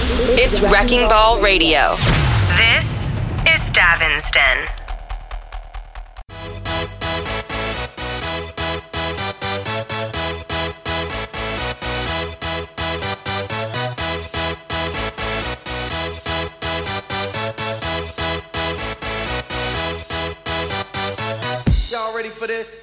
It's Wrecking Ball Radio. This is Davin's Den. Y'all ready for this?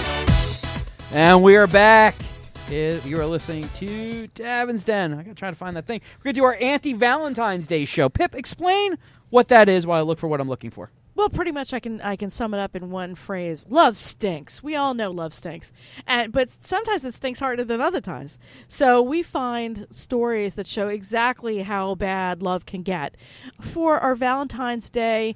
And we are back. You are listening to Davin's Den. I gotta try to find that thing. We're gonna do our anti-Valentine's Day show. Pip, explain what that is while I look for what I'm looking for. Well, pretty much I can sum it up in one phrase. Love stinks. We all know love stinks. But sometimes it stinks harder than other times. So we find stories that show exactly how bad love can get. For our Valentine's Day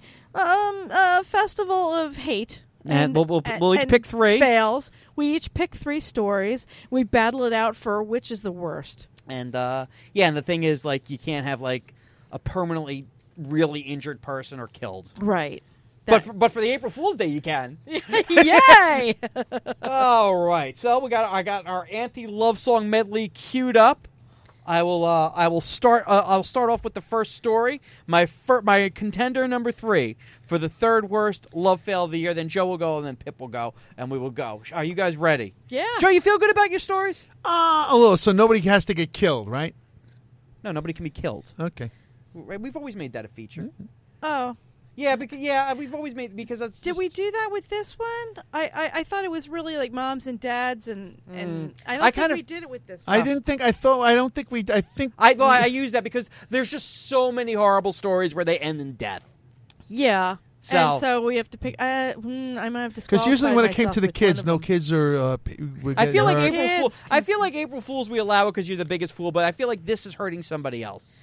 festival of hate. And we'll each pick three. Fails. We each pick three stories. We battle it out for which is the worst. And and the thing is, like, you can't have like a permanently really injured person or killed. Right. But for the April Fool's Day, you can. Yay! All right. So I got our anti-love song medley queued up. I will start. I'll start off with the first story. My contender number 3 for the third worst love fail of the year. Then Joe will go, and then Pip will go, and we will go. Are you guys ready? Yeah. Joe, you feel good about your stories? A little. So nobody has to get killed, right? No, nobody can be killed. Okay. We've always made that a feature. Mm-hmm. Oh. Yeah, we've always made because that's. Did we do that with this one? I thought it was really like moms and dads and I don't think we did it with this one. I didn't think. I don't think we. I think. I use that because there's just so many horrible stories where they end in death. Yeah. So we have to pick. I might have to. Because usually when it came to the kids, no kids are. I feel like April Fools we allow it because you're the biggest fool, but I feel like this is hurting somebody else.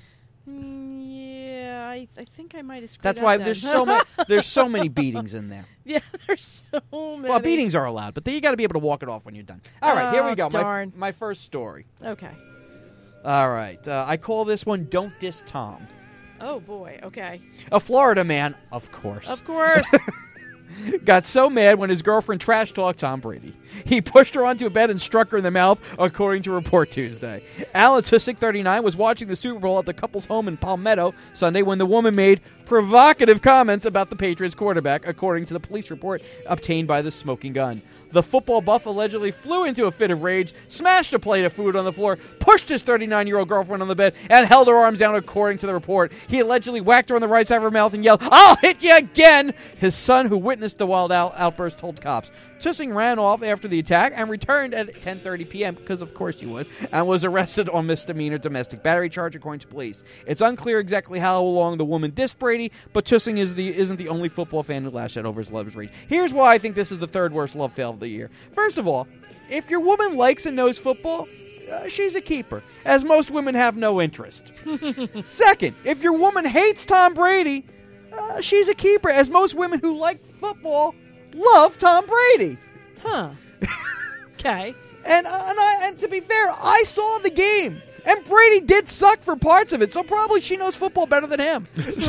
Yeah, I think I might have screwed That's up why then. there's so many beatings in there. Yeah, there's so many. Well, beatings are allowed, but you got to be able to walk it off when you're done. All right, here we go. Darn. My first story. Okay. All right, I call this one "Don't Diss Tom." Oh boy. Okay. A Florida man, of course. Of course. Got so mad when his girlfriend trash-talked Tom Brady. He pushed her onto a bed and struck her in the mouth, according to Report Tuesday. Alan Tusyk, 39, was watching the Super Bowl at the couple's home in Palmetto Sunday when the woman made provocative comments about the Patriots quarterback, according to the police report obtained by the Smoking Gun. The football buff allegedly flew into a fit of rage, smashed a plate of food on the floor, pushed his 39-year-old girlfriend on the bed, and held her arms down, according to the report. He allegedly whacked her on the right side of her mouth and yelled, "I'll hit you again!" His son, who witnessed the wild outburst, told cops. Tusyk ran off after the attack and returned at 10:30 p.m., because of course you would, and was arrested on misdemeanor domestic battery charge, according to police. It's unclear exactly how long the woman dissed Brady, but Tusyk isn't the only football fan who lashed out over his love's rage. Here's why I think this is the third worst love fail of the year. First of all, if your woman likes and knows football, she's a keeper, as most women have no interest. Second, if your woman hates Tom Brady, she's a keeper, as most women who like football love Tom Brady. Huh. Okay. And to be fair, I saw the game. And Brady did suck for parts of it, so probably she knows football better than him.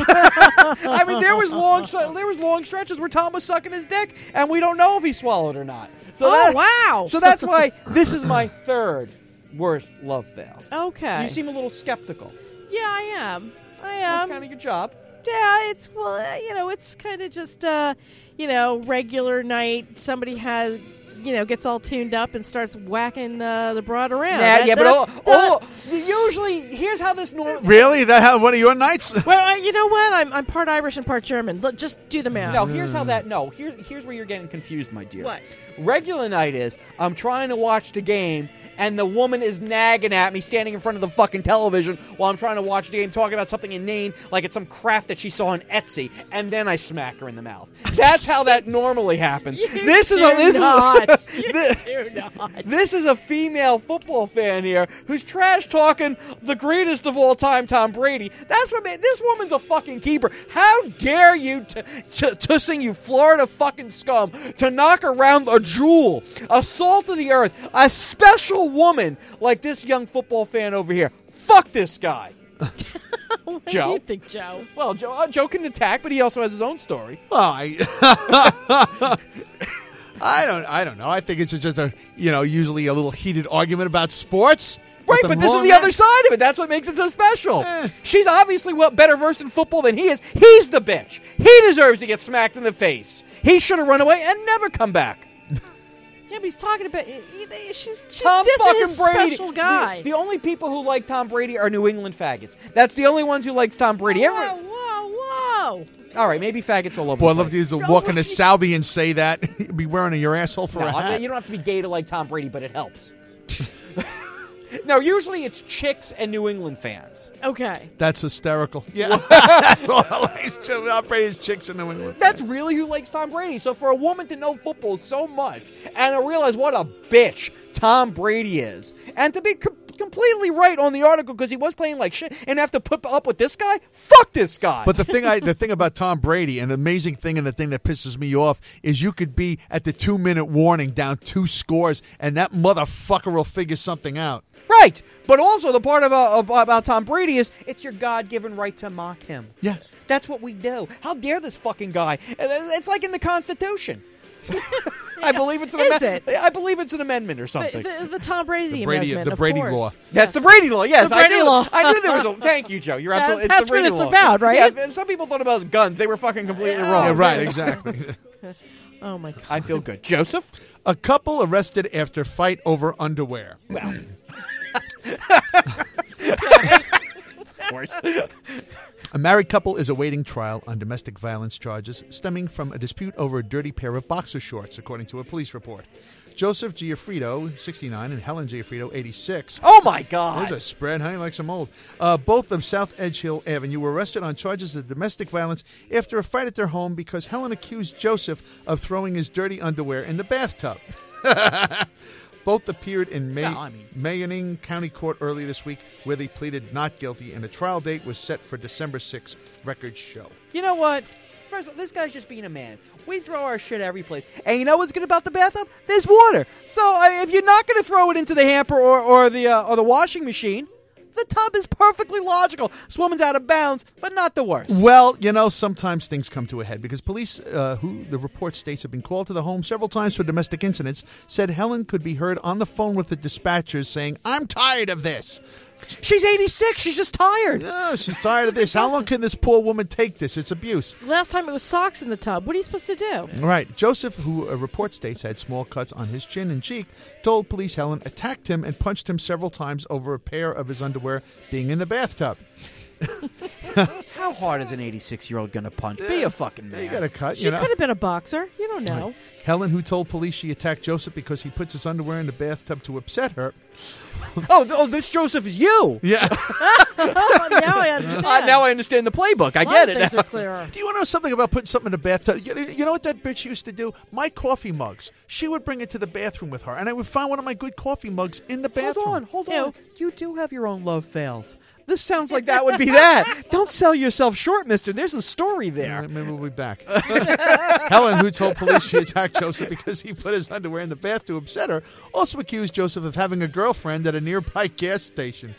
I mean, there was long stretches where Tom was sucking his dick, and we don't know if he swallowed or not. So wow! So that's why this is my third worst love fail. Okay. You seem a little skeptical. Yeah, I am. That's kind of your job. Yeah, it's it's kind of just regular night. Somebody gets all tuned up and starts whacking the broad around. Usually, here's how this normally. Really? One of your nights? Well, you know what? I'm part Irish and part German. Look, just do the math. No, here's how that. No, here's where you're getting confused, my dear. What? Regular night is I'm trying to watch the game, and the woman is nagging at me, standing in front of the fucking television while I'm trying to watch the game, talking about something inane, like it's some craft that she saw on Etsy, and then I smack her in the mouth. That's how that normally happens. This is a female football fan here who's trash talking the greatest of all time, Tom Brady. That's what this woman's a fucking keeper. How dare you, Tusyk, you Florida fucking scum, to knock around a jewel, a salt of the earth, a special woman like this young football fan over here. Fuck this guy. What Joe? do you think, Joe? Well, Joe can attack, but he also has his own story. Well, I don't know. I think it's just usually a little heated argument about sports. Right, With but the this is long the hair? other side of it. That's what makes it so special. Eh. She's obviously better versed in football than he is. He's the bitch. He deserves to get smacked in the face. He should have run away and never come back. Yeah, but he's talking about she's Tom dissing fucking his Brady. special guy. The only people who like Tom Brady are New England faggots. That's the only ones who like Tom Brady. Whoa. All right, maybe faggots all over Boy, the I'd love place. to walk into Saudi and say that. You'd be wearing your asshole for No, a hat. you don't have to be gay to like Tom Brady, but it helps. No, usually it's chicks and New England fans. Okay. That's hysterical. Yeah. That's all I like. Tom Brady's chicks in New England. That's really who likes Tom Brady. So for a woman to know football so much and to realize what a bitch Tom Brady is, and to be completely right on the article because he was playing like shit and have to put up with this guy, fuck this guy. But the thing about Tom Brady, and the amazing thing and the thing that pisses me off is you could be at the 2-minute warning down 2 scores, and that motherfucker will figure something out. Right, but also the part about Tom Brady is it's your God-given right to mock him. Yes. That's what we do. How dare this fucking guy? It's like in the Constitution. I believe it's an Is it? I believe it's an amendment or something. The Tom Brady The Brady, amendment, the of Brady course. law. That's the Brady law. Yes, The Brady I knew. law. I knew there was a. Thank you, Joe. You're absolutely. That's it's the Brady what it's law. about, right? Yeah, and some people thought about guns. They were fucking completely wrong. Yeah, right, exactly. Oh my God. I feel good. Joseph? A couple arrested after fight over underwear. Of course. A married couple is awaiting trial on domestic violence charges stemming from a dispute over a dirty pair of boxer shorts, according to a police report. Joseph Giaffrido, 69, and Helen Giaffrido, 86. Oh, my God. There's a spread, honey, like some old. Both of South Edge Hill Avenue were arrested on charges of domestic violence after a fight at their home because Helen accused Joseph of throwing his dirty underwear in the bathtub. Both appeared in Mayoning County Court early this week, where they pleaded not guilty, and a trial date was set for December 6th. Records show. You know what? First of all, this guy's just being a man. We throw our shit every place. And you know what's good about the bathtub? There's water. So if you're not going to throw it into the hamper or the washing machine, the tub is perfectly logical. This woman's out of bounds, but not the worst. Well, sometimes things come to a head because police, who the report states have been called to the home several times for domestic incidents, said Helen could be heard on the phone with the dispatchers saying, "I'm tired of this." She's 86. She's just tired. No, she's tired of this. How long can this poor woman take this? It's abuse. Last time it was socks in the tub. What are you supposed to do? Right. Joseph, who a report states had small cuts on his chin and cheek, told police Helen attacked him and punched him several times over a pair of his underwear being in the bathtub. How hard is an 86-year-old going to punch? Be a fucking man. You got a cut, She could have been a boxer. You don't know. Right. Helen, who told police she attacked Joseph because he puts his underwear in the bathtub to upset her. Oh, this Joseph is you. Yeah. Now I understand. Now I understand the playbook. I A lot get of it things now. are clearer. Do you want to know something about putting something in the bathtub? You know what that bitch used to do? My coffee mugs. She would bring it to the bathroom with her, and I would find one of my good coffee mugs in the bathroom. Hold Ew. on. You do have your own love fails. This sounds like that would be that. Don't sell yourself short, mister. There's a story there. Maybe we'll be back. Helen, who told police she attacked Joseph because he put his underwear in the bath to upset her, also accused Joseph of having a girlfriend at a nearby gas station.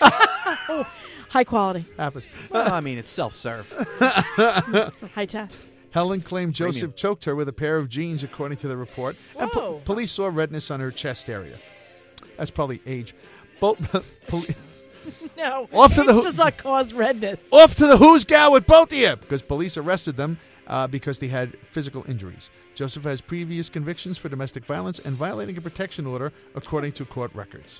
High quality. Happens. Well, I mean, it's self-serve. High test. Helen claimed Joseph choked her with a pair of jeans, according to the report. And Whoa. police saw redness on her chest area. That's probably age. Both No. Off to the it does not cause redness. Off to the who's gal with both of you, because police arrested them because they had physical injuries. Joseph has previous convictions for domestic violence and violating a protection order, according to court records.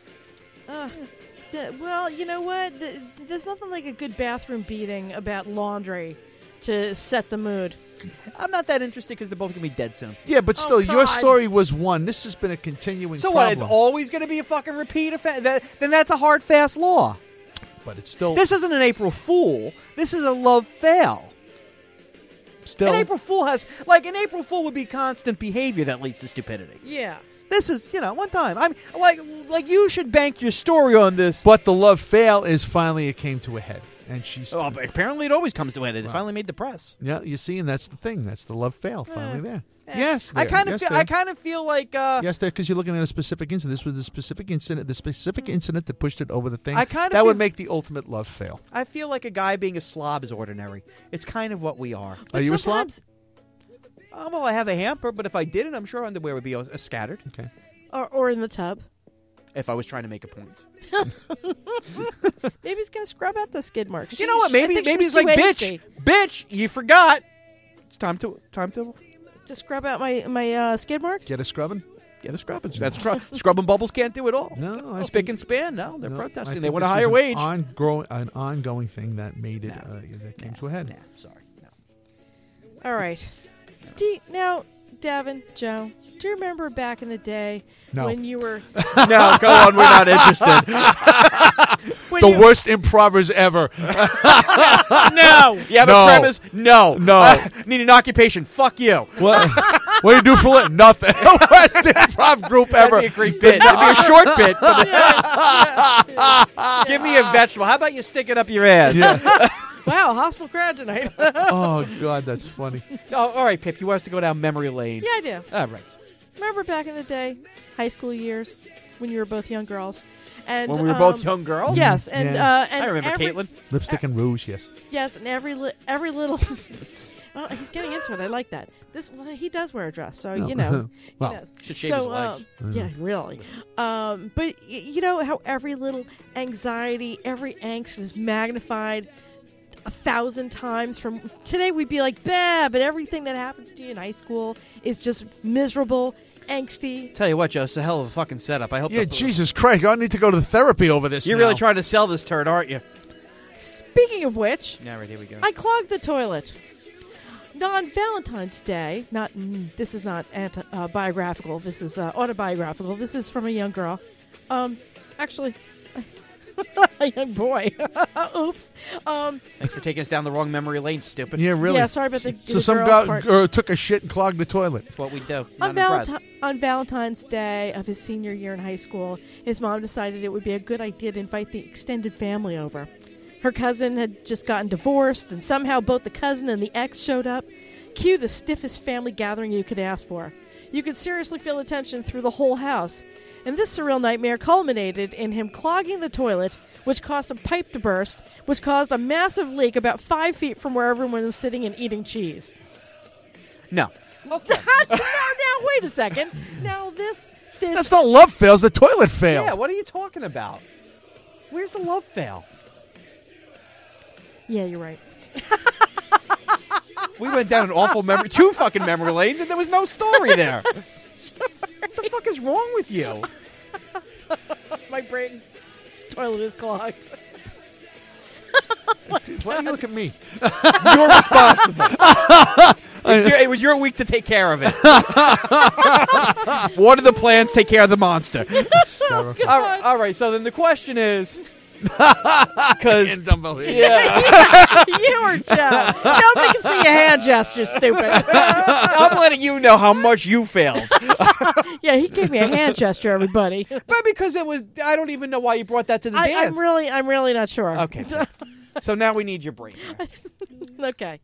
Well, you know what? There's nothing like a good bathroom beating about laundry to set the mood. I'm not that interested because they're both going to be dead soon. Yeah, but still, your God. story was one. This has been a continuing So problem. what? It's always going to be a fucking repeat offense? Then that's a hard, fast law. But it's still... This isn't an April Fool. This is a love fail. Still... An April Fool has... an April Fool would be constant behavior that leads to stupidity. Yeah. This is, one time. I'm like you should bank your story on this. But the love fail is finally it came to a head. And she's... Oh, apparently it always comes to an end. It finally made the press. Yeah, you see, and that's the thing. That's the love fail finally there. Yes, I there. kind of Yes, feel. there. I kind of feel like. Yes, there, because you're looking at a specific incident. This was the specific incident that pushed it over the thing. I kinda that would feel- make the ultimate love fail. I feel like a guy being a slob is ordinary. It's kind of what we are. Are you a slob? Sometimes- Well, I have a hamper, but if I didn't, I'm sure underwear would be scattered. Okay. Or in the tub. if I was trying to make a point. Maybe he's going to scrub out the skid marks. You know what? Maybe I think he's she's like, too bitch, hasty. bitch, you forgot. It's time to To scrub out my skid marks? Get a scrubbing? get a scrubbing. That scrubbing bubbles can't do it all. No, I Spick think- and span. No, they're No, I protesting. think They want a this higher was wage. An ongoing thing that made it that came to a head. Nah, sorry. No. All right. Now, Davin, Joe, do you remember back in the day No. when you were... No, go on. We're not interested. when The you- worst improvers ever. No! You have No. a premise? No. No. Need an occupation? Fuck you. What do you do for a living? Nothing. Worst improv group ever. That'd be a great bit. It'd be a short bit. But give me a vegetable. How about you stick it up your ass? Yeah. Wow, hostile crowd tonight. Oh, God, that's funny. Oh, all right, Pip. You want us to go down memory lane? Yeah, I do. All right. Remember back in the day, high school years, when you were both young girls? And When we were both young girls? Yes, and Yeah. and I remember every, Caitlin. Lipstick and rouge, yes. Yes, and every little. Well, he's getting into it. I like that. He does wear a dress, so No. you know Well, he does. should shave his legs. Yeah, really. But you know how every little anxiety, every angst is magnified 1,000 times. From today, we'd be like, bah, but everything that happens to you in high school is just miserable, angsty. Tell you what, Joe, it's a hell of a fucking setup. I hope. Yeah, Jesus Christ, I need to go to the therapy over this You're now. really trying to sell this turd, aren't you? Speaking of which, Yeah, right, here we go. I clogged the toilet. On Valentine's Day, this is not biographical. This is autobiographical. This is from a young girl. Actually, a young boy. Oops. Thanks for taking us down the wrong memory lane, stupid. Yeah, really. Yeah, sorry about the So some girls part. guy took a shit and clogged the toilet. That's what we do. On, Not impressed. on Valentine's Day of his senior year in high school, his mom decided it would be a good idea to invite the extended family over. Her cousin had just gotten divorced, and somehow both the cousin and the ex showed up. Cue the stiffest family gathering you could ask for. You could seriously feel the tension through the whole house. And this surreal nightmare culminated in him clogging the toilet, which caused a pipe to burst, which caused a massive leak about 5 feet from where everyone was sitting and eating cheese. No. Now, wait a second. Now, this... That's not love fails. The toilet failed. Yeah, what are you talking about? Where's the love fail? Yeah, you're right. We went down an awful two fucking memory lanes, and there was no story there. What the fuck is wrong with you? My brain toilet is clogged. Why do you look at me? You're responsible. It was your week to take care of it. Water the plants, take care of the monster. Hysterical. All right, so then the question is... Because Yeah. You or Joe. Nobody can see your hand gesture, stupid. I'm letting you know how much you failed. Yeah, he gave me a hand gesture, everybody. But because it was... I don't even know why you brought that to the dance. I'm really not sure. Okay. So now we need your brain. Okay.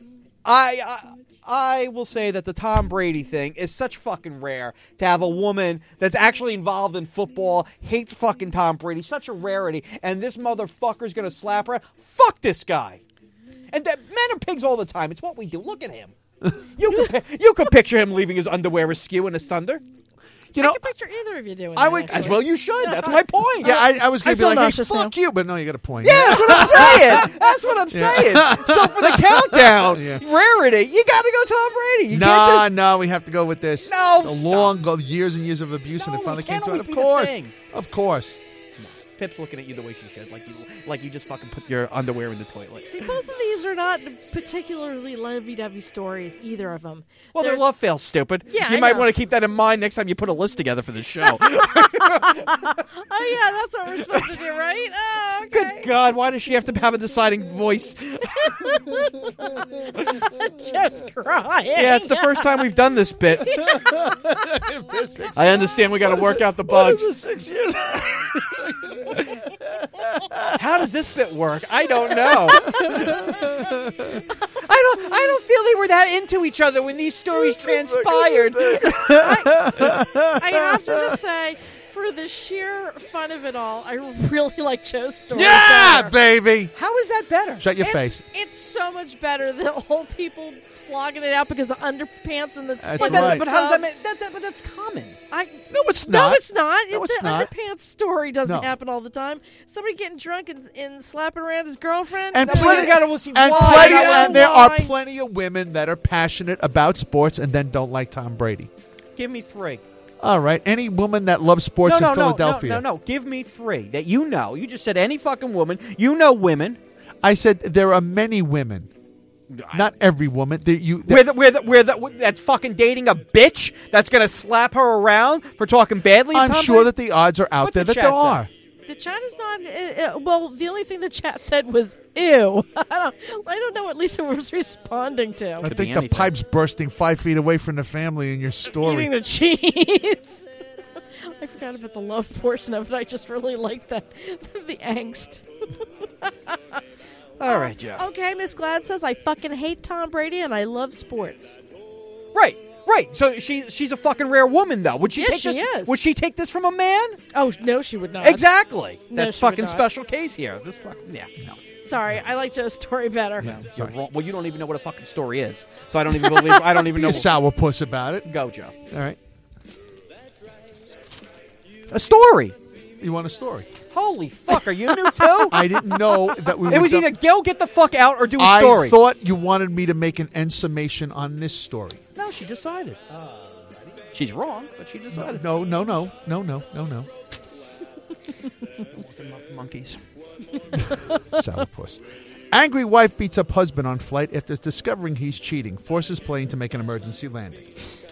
I will say that the Tom Brady thing is such fucking rare to have a woman that's actually involved in football, hates fucking Tom Brady, such a rarity, and this motherfucker's gonna slap her. Fuck this guy. And men are pigs all the time. It's what we do. Look at him. You could picture him leaving his underwear askew in his thunder. I can picture either of you doing I that, would- actually. Well, you should. That's my point. Yeah, I was going I to be feel like, hey, nauseous fuck now. you. But no, you got a point. Yeah, that's what I'm saying. That's what I'm saying. So for the countdown, Yeah. rarity, you got to go Tom Brady. You can't No, we have to go with this. No, The stop. long years and years of abuse, and No, it finally it came can't to it. always Of be the course. thing. Of course. Pip's looking at you the way she should, like you just fucking put your underwear in the toilet. See, both of these are not particularly lovey-dovey stories, either of them. Well, they're love fails, stupid. Yeah, you I might know. want to keep that in mind next time you put a list together for the show. Oh, yeah, that's what we're supposed to do, right? Oh, okay. Good God, why does she have to have a deciding voice? Just crying. Yeah, it's the first time we've done this bit. I understand we got to work out the bugs. 6 years. How does this bit work? I don't know. I don't feel they were that into each other when these stories transpired. I have to just say, for the the sheer fun of it all, I really like Joe's story. Yeah, better. baby. How is that better? Shut your face. It's so much better. The whole people slogging it out because of underpants and the That's But, right. but how does that make but that's common. No, it's not. No, it's not. No, it's the not. underpants story doesn't No. happen all the time. Somebody getting drunk and slapping around his girlfriend. And No, but plenty, you gotta see and, why. plenty, You gotta and know there are why. plenty of women that are passionate about sports and then don't like Tom Brady. Give me 3. All right. Any woman that loves sports in Philadelphia. No. Give me 3 that you know. You just said any fucking woman. You know women. I said there are many women. Not every woman. That's fucking dating a bitch that's gonna slap her around for talking badly. of I'm Tom sure Brady? that the odds are out What's there the that chat there say? are. The chat is not. Well, the only thing the chat said was "ew." I don't know what Lisa was responding to. I Could think be the anything. pipe's bursting 5 feet away from the family in your story. Eating the cheese. I forgot about the love portion of it. I just really like that the angst. All right, Joe. Okay, Miss Glad says I fucking hate Tom Brady and I love sports. Right. So she's a fucking rare woman, though. Would she Yes, take she this? is. Would she take this from a man? Oh no, she would not. Exactly. No, That she would fucking not. special case here. This fucking no. Sorry, I like Joe's story better. You're wrong. Well, you don't even know what a fucking story is, so I don't even believe. I don't even Be know. a sourpuss about it. Go, Joe. All right. A story. You want a story? Holy fuck! Are you new too? I didn't know that we It were was done- either go get the fuck out or do a I story. thought you wanted me to make an end summation on this story. No, she decided. She's wrong, but she decided. No. Monkeys. Sourpuss. Angry wife beats up husband on flight after discovering he's cheating. Forces plane to make an emergency landing.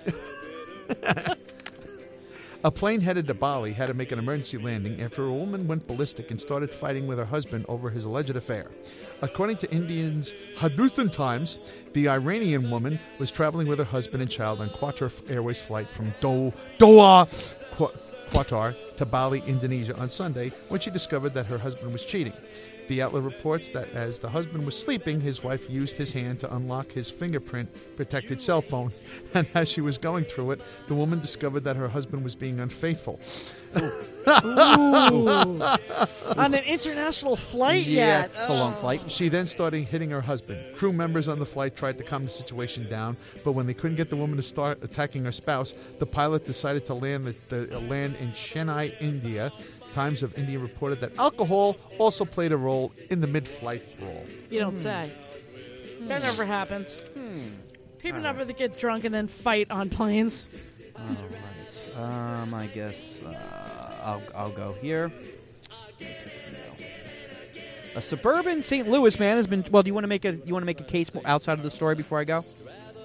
A plane headed to Bali had to make an emergency landing after a woman went ballistic and started fighting with her husband over his alleged affair. According to Indian's Hindustan Times, the Iranian woman was traveling with her husband and child on Qatar Airways flight from Doha, Qatar, to Bali, Indonesia on Sunday when she discovered that her husband was cheating. The outlet reports that as the husband was sleeping, his wife used his hand to unlock his fingerprint-protected cell phone. And as she was going through it, the woman discovered that her husband was being unfaithful. Ooh. On an international flight Yeah, yet? It's a long flight. She then started hitting her husband. Crew members on the flight tried to calm the situation down, but when they couldn't get the woman to start attacking her spouse, the pilot decided to land in Chennai, India. Times of India reported that alcohol also played a role in the mid-flight brawl. You don't say. That never happens. People never get drunk and then fight on planes. All right. I guess I'll go here. A suburban St. Louis man has been. Well, do you want to make a case more outside of the story before I go?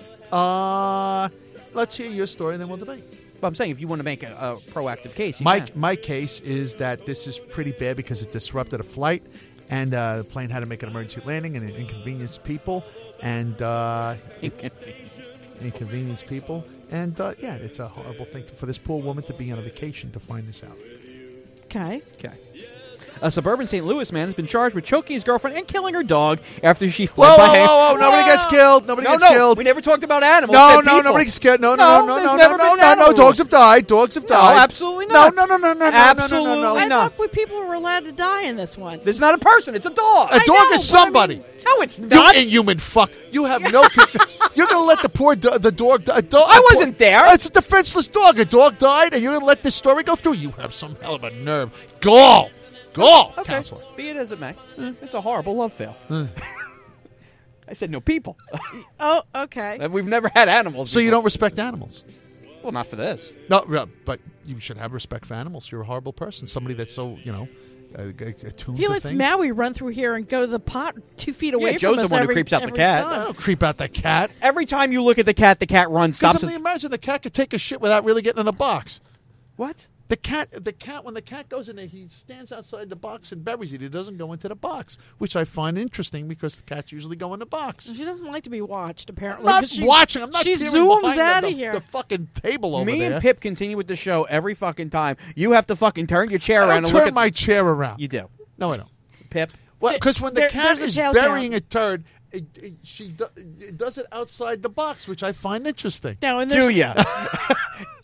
Let's hear your story and then we'll debate. But I'm saying if you want to make a proactive case, you My can. case is that this is pretty bad because it disrupted a flight, and the plane had to make an emergency landing, and it inconvenienced people, and inconvenienced people, and yeah, it's a horrible thing for this poor woman to be on a vacation to find this out. Okay. Okay. A suburban St. Louis man has been charged with choking his girlfriend and killing her dog after she fled Whoa, by whoa, hand. whoa, whoa! Nobody gets killed. Nobody gets killed. We never talked about animals. No, Said people. nobody gets killed. No, there's never been no. animals. Dogs have died. Dogs have died. absolutely not. No. Absolutely No. I not. thought people were allowed to die in this one. This is not a person. It's a dog. A dog know, is somebody. No, it's You not. inhuman fuck! You have no. You're gonna let the poor the dog. A dog. I wasn't there. It's a defenseless dog. A dog died, and you're gonna let this story go through. You have some hell of a nerve. Go, Okay. counselor. Be it as it may. It's a horrible love fail. I said no people. Oh, okay. We've never had animals. So you before. don't respect animals? Well, not for this. No, but you should have respect for animals. You're a horrible person. Somebody that's so attuned He to lets things. Maui run through here and go to the pot 2 feet away from Joe's us the one who every- creeps out the every cat. I time. don't creep out the cat. Every time you look at the cat runs, stops. Because imagine the cat could take a shit without really getting in a box. What? The cat, when the cat goes in there, he stands outside the box and buries it. He doesn't go into the box, which I find interesting because the cats usually go in the box. She doesn't like to be watched, apparently. I'm not 'cause she, watching. I'm not. She peering zooms behind out of the here. The fucking table over Me there. and Pip continue with the show every fucking time. You have to fucking turn your chair I around don't and look turn at my chair around. You do, No, I don't. Pip. Well, because when the There- cat there's a is tail burying count. a turd, she does it outside the box, which I find interesting. No, and Do there's, ya?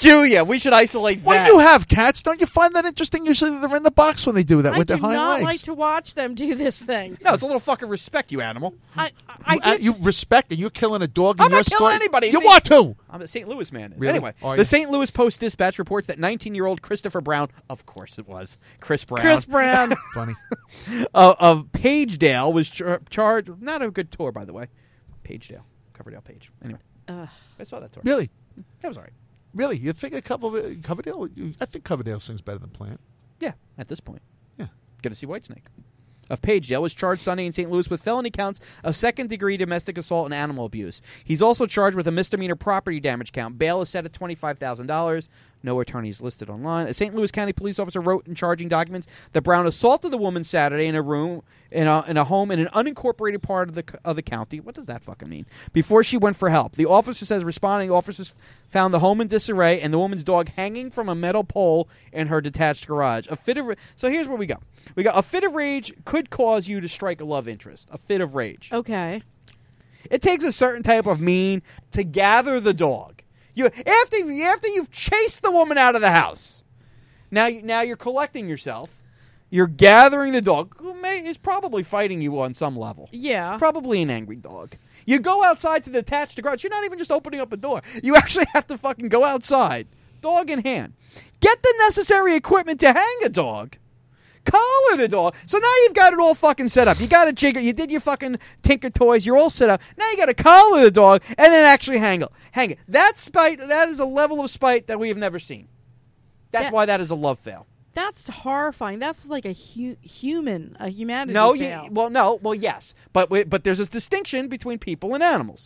Do you? We should isolate that. When you have cats, don't you find that interesting? Usually they're in the box when they do that I with do their hind not legs. like to watch them do this thing. No, it's a little fucking respect, you animal. You respect and you're killing a dog in I'm your not killing story? anybody. You want to. I'm a St. Louis man. Really? Anyway, Are the you? St. Louis Post-Dispatch reports that 19-year-old Christopher Brown, of course it was, Chris Brown. Chris Brown. Funny. Of Pagedale was charged. Not a good tour, by the way. Pagedale. Coverdale Page. Anyway. I saw that tour. Really? That was all right. Really? You think Coverdale? I think Coverdale sings better than Plant. Yeah, at this point. Yeah. Going to see Whitesnake. Of Pagedale was charged Sunday in St. Louis with felony counts of second-degree domestic assault and animal abuse. He's also charged with a misdemeanor property damage count. Bail is set at $25,000. No attorneys listed online. A St. Louis County police officer wrote in charging documents that Brown assaulted the woman Saturday in a room in a home in an unincorporated part of the county. What does that fucking mean? Before she went for help. The officer says responding officers found the home in disarray and the woman's dog hanging from a metal pole in her detached garage. So here's where we go. We got a fit of rage could cause you to strike a love interest. A fit of rage. Okay. It takes a certain type of mean to gather the dog. After you've chased the woman out of the house, now you're collecting yourself. You're gathering the dog, who is probably fighting you on some level. Yeah. Probably an angry dog. You go outside to the attached garage. You're not even just opening up a door. You actually have to fucking go outside, dog in hand. Get the necessary equipment to hang a dog. Collar the dog. So now you've got it all fucking set up. You got a jigger. You did your fucking Tinker Toys. You're all set up. Now you got to collar the dog and then actually hang it. That spite, that is a level of spite that we have never seen. That's why that is a love fail. That's horrifying. That's like a humanity fail. Well, yes. But there's a distinction between people and animals.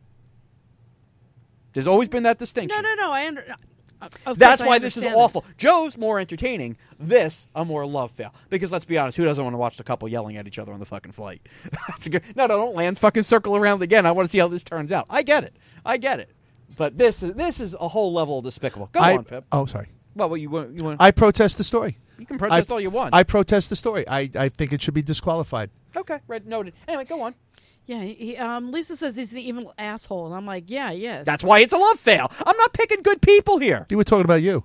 There's always been that distinction. No. That's why this is awful. Joe's more entertaining. This, a more love fail. Because let's be honest, who doesn't want to watch the couple yelling at each other on the fucking flight? That's a good. No, don't land. Fucking circle around again. I want to see how this turns out. I get it. But this is a whole level of despicable. Go on, Pip. Oh, sorry. Well, you want? I protest the story. You can protest all you want. I protest the story. I think it should be disqualified. Okay, noted. Anyway, go on. Yeah, Lisa says he's an evil asshole, and I'm like, yeah, he is. That's why it's a love fail. I'm not picking good people here. We were talking about you.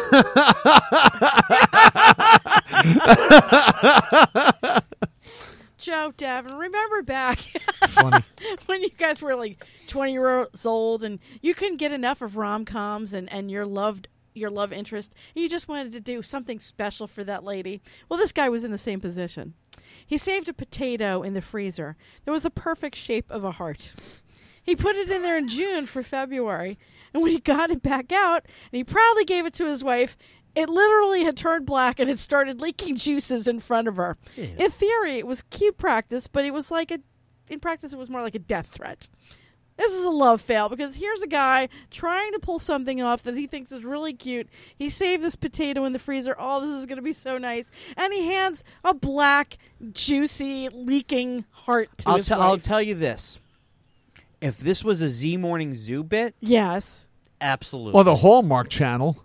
Joe, Davin, remember back Funny. when you guys were like 20 years old and you couldn't get enough of rom-coms and your love interest, and you just wanted to do something special for that lady? Well, this guy was in the same position. He saved a potato in the freezer that was the perfect shape of a heart. He put it in there in June for February, and when he got it back out, and he proudly gave it to his wife, it literally had turned black and had started leaking juices in front of her. Yeah. In theory, it was cute practice, but it was in practice, it was more like a death threat. This is a love fail because here's a guy trying to pull something off that he thinks is really cute. He saved this potato in the freezer. Oh, this is going to be so nice. And he hands a black, juicy, leaking heart to his wife. I'll tell you this. If this was a Z Morning Zoo bit, yes. Absolutely. Or the Hallmark Channel.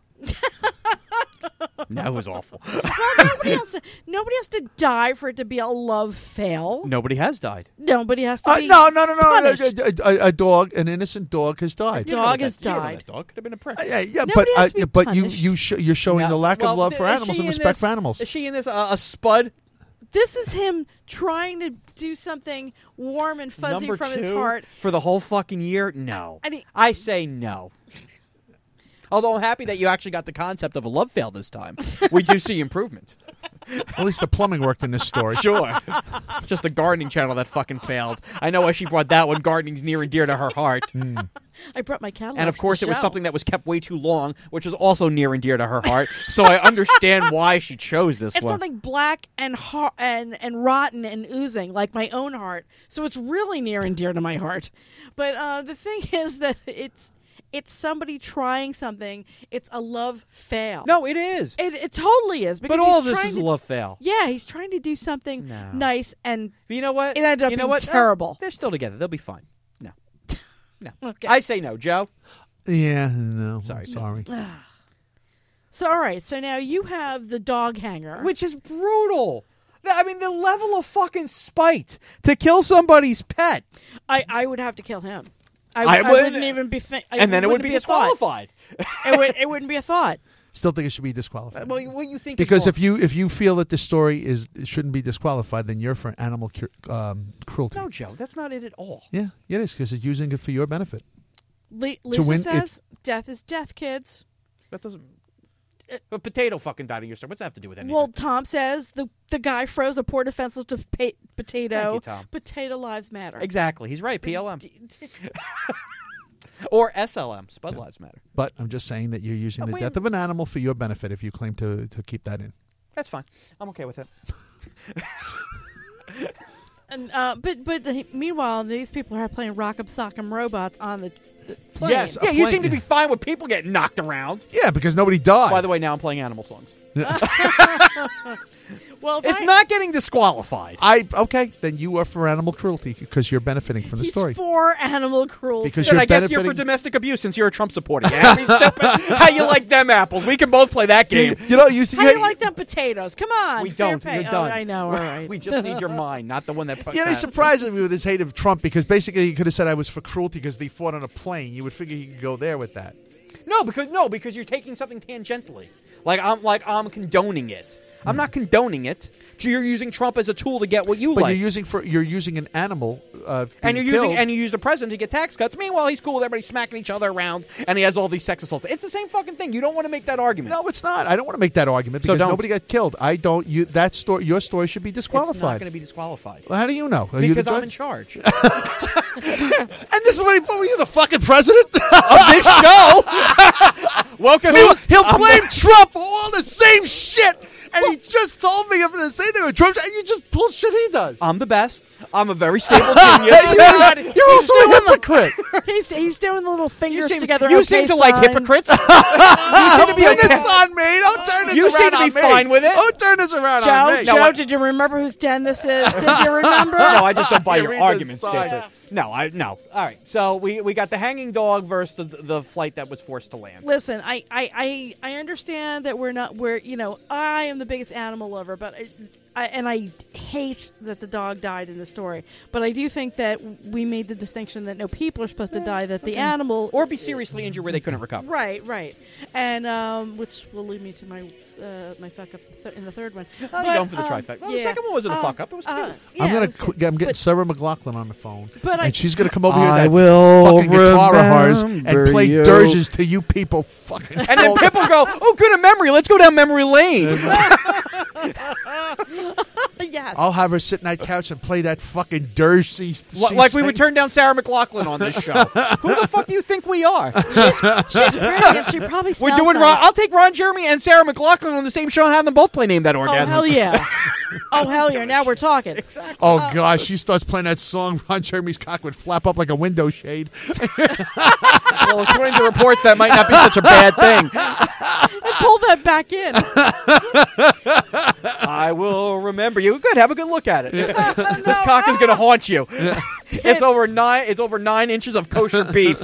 That was awful. Well, nobody has to die for it to be a love fail. Nobody has died. Nobody has to be No. punished. A dog, an innocent dog, has died. Dog has You know died. that dog could have been a prick. Yeah, Nobody has to be but punished. you're showing the lack of love for is animals she and in respect this- for animals. Is she in this a spud? This is him trying to do something warm and fuzzy Number from two his heart. for the whole fucking year? No. And I say no. Although I'm happy that you actually got the concept of a love fail this time. We do see improvement. At least the plumbing worked in this story. Sure. Just the gardening channel that fucking failed. I know why she brought that one. Gardening's near and dear to her heart. I brought my catalog. And of course, to it was show. something that was kept way too long, which is also near and dear to her heart. So I understand why she chose this It's one. something black and rotten and oozing, like my own heart. So it's really near and dear to my heart. But the thing is that it's somebody trying something. It's a love fail. No, it is. It totally is. Because But all he's this trying is a to- love fail. Yeah, he's trying to do something No. nice, and But you know what? It ended up you know being what? terrible. They're still together. They'll be fine. No. Okay. I say no, Joe. Yeah, no. Sorry. So, all right. So now you have the dog hanger. Which is brutal. I mean, the level of fucking spite to kill somebody's pet. I would have to kill him. I wouldn't even be. And then it would be disqualified. It wouldn't be a thought. Still think it should be disqualified. Well, what you think? Because is if you feel that the story it shouldn't be disqualified, then you're for animal cruelty. no, Joe, that's not it at all. Yeah, it is because it's using it for your benefit. Lisa win- says, "Death is death, kids." That doesn't. A potato fucking died in your store. What's that have to do with anything? Well, Tom says the guy froze a poor defenseless potato. Thank you, Tom. Potato lives matter. Exactly, he's right. PLM or SLM, Spud Lives Matter. But I'm just saying that you're using the wait. death of an animal for your benefit if you claim to keep that in. That's fine. I'm okay with it. And but meanwhile, these people are playing Rock'em Sock'em Robots on the plane. Yes. Yeah, you plane- seem to be fine with people getting knocked around. Yeah, because nobody died. By the way, now I'm playing animal songs. Well, It's not getting disqualified. Okay, then you are for animal cruelty because you're benefiting from the He's story. for animal cruelty. Because Then you're I guess you're for benefiting- domestic abuse since you're a Trump supporter. Yeah, stupid. How you like them apples? We can both play that game. You know, you see, How do you like them potatoes? Come on. We fair don't. pay. You're done. Oh, I know. All right. We just need your mind, not the one that. Yeah, he surprises me with his hate of Trump because basically he could have said I was for cruelty because they fought on a plane. You would figure he could go there with that. No, because you're taking something tangentially. I'm condoning it. I'm not condoning it. So you're using Trump as a tool to get what you But like. you're using an animal, and being you killed. use the president to get tax cuts. Meanwhile, he's cool with everybody smacking each other around, and he has all these sex assaults. It's the same fucking thing. You don't want to make that argument. No, it's not. I don't want to make that argument So because don't. nobody got killed. I don't. That story, your story should be It's not disqualified. going to be disqualified. Well, how do you know? Are you the Because I'm in judge? charge And this is what he. Were you the fucking president? of this show. Welcome. He'll blame Trump for all the same shit. And he just told me I'm going to say that with Trump. And you just bullshit he does. I'm the best. I'm a very stable genius. You're also a hypocrite. He's doing the little fingers seem- together. you okay seem to like signs. hypocrites. You seem to be Put okay. this on me. Don't turn this You around seem to on be me. fine with it. Don't turn this around on me. Joe, did you remember whose den this is? Did you remember? No, I just don't buy You your read the arguments, sign. Skipper. No. All right. So we got the hanging dog versus the flight that was forced to land. Listen, I understand that I am the biggest animal lover, but I hate that the dog died in the story. But I do think that we made the distinction that no people are supposed to die, that the animal Or be seriously injured where they couldn't recover. right, and which will lead me to my my fuck up in the third one. Oh, you're going for the trifecta. Well, the second one wasn't a fuck up. It was cute. I'm getting Sarah McLachlan on the phone, But and she's gonna come over here with I that will fucking guitar of hers and remember play you. dirges to you people. Fucking. And then people go, "Oh, good a memory. Let's go down memory lane." yes. I'll have her sit in that couch and play that fucking dirge. Like we would turn down Sarah McLachlan on this show. Who the fuck do you think we are? She's pretty, and she probably smells We're doing nice. I'll take Ron Jeremy and Sarah McLachlan on the same show and have them both play Name That Oh Orgasm. hell yeah! Oh hell yeah! Now we're talking. Exactly. Oh gosh, she starts playing that song. Ron Jeremy's cock would flap up like a window shade. Well, according to reports, that might not be such a bad thing. Pull that back in. I will remember you. Good. Have a good look at it. This cock is going to haunt you. It's over 9 inches of kosher beef.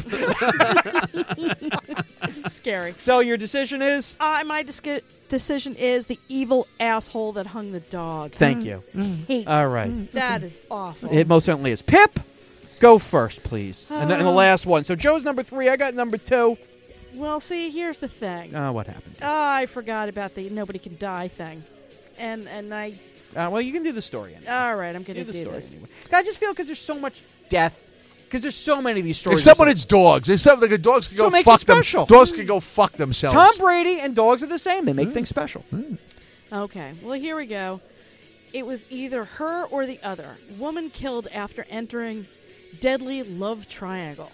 Scary. So your decision is? My decision is the evil asshole that hung the dog. Thank you. Hate. All right. That is awful. It most certainly is. Pip, go first, please. And the last one. So Joe's number 3. I got number 2. Well, see, here's the thing. What happened? I forgot about the nobody can die thing, and I. Well, you can do the story anyway. All right, I'm going to Do the do story this. anyway. I just feel because there's so much death. Because there's so many of these stories. Except when it's dogs. Except like dogs can So go it makes fuck it them. special. Dogs can go fuck themselves. Tom Brady and dogs are the same. They make things special. Okay, well, here we go. It was either her or the other. Woman killed after entering deadly love triangle.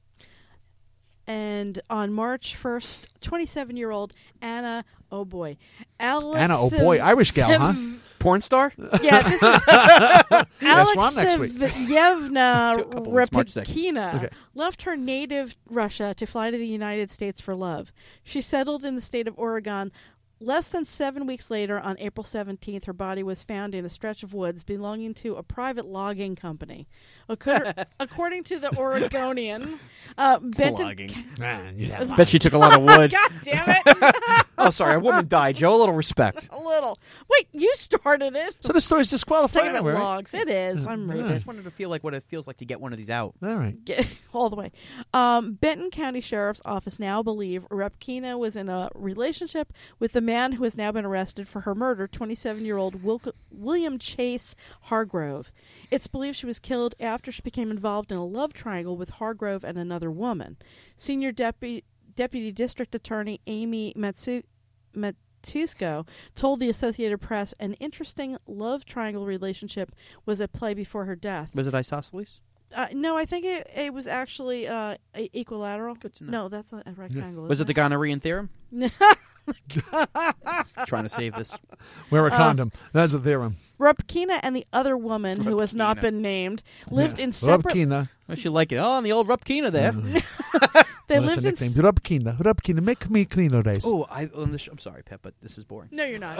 And on March 1st, 27-year-old Anna, oh boy, Irish gal, huh? Porn star? Yeah, this is Ron next week. Alexeyevna A couple weeks, March 6th. Repkina Okay. left her native Russia to fly to the United States for love. She settled in the state of Oregon. Less than 7 weeks later, on April 17th, her body was found in a stretch of woods belonging to a private logging company. According to the Oregonian, Benton... Logging. Man, you have- Bet she took a lot of wood. God damn it! Oh, sorry, a woman died, Joe. A little respect. A little. Wait, you started it. So the story's disqualified Taking it anyway, right? logs. It is. I'm I reading. just wanted to feel like what it feels like to get one of these out. All right. All the way. Benton County Sheriff's Office now believe Repkina was in a relationship with the man who has now been arrested for her murder, 27-year-old William Chase Hargrove. It's believed she was killed after she became involved in a love triangle with Hargrove and another woman. Senior Deputy District Attorney Amy Matusco told the Associated Press an interesting love triangle relationship was at play before her death. Was it isosceles? No, I think it was actually equilateral. Good to know. No, that's a rectangle. Was it the gonorrhean theorem? Trying to save this. Wear a condom. That's a theorem. Repkina and the other woman, who has not Repkina. been named, lived in separate. Repkina. I should like it. Oh, and the old Repkina there. They That's lived a in. nickname. Repkina. Repkina. Make me clean days. Oh, I'm sorry, Pep, but this is boring. No, you're not.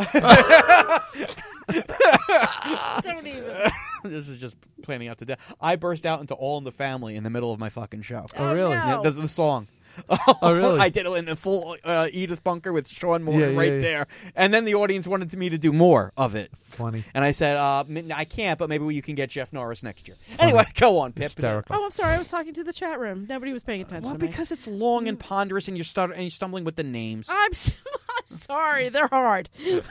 Don't even. This is just planning out to death. I burst out into All in the Family in the middle of my fucking show. Oh, really? No. Yeah, this is the song. Oh, really? I did it in the full Edith Bunker with Sean Moore Yeah, right yeah. there. And then the audience wanted me to do more of it. Funny. And I said, I can't, but maybe you can get Jeff Norris next year. Anyway, go on, Pip. Hysterical. Oh, I'm sorry. I was talking to the chat room. Nobody was paying attention Well, to me. because it's long and ponderous and you're stumbling with the names. I'm sorry. They're hard.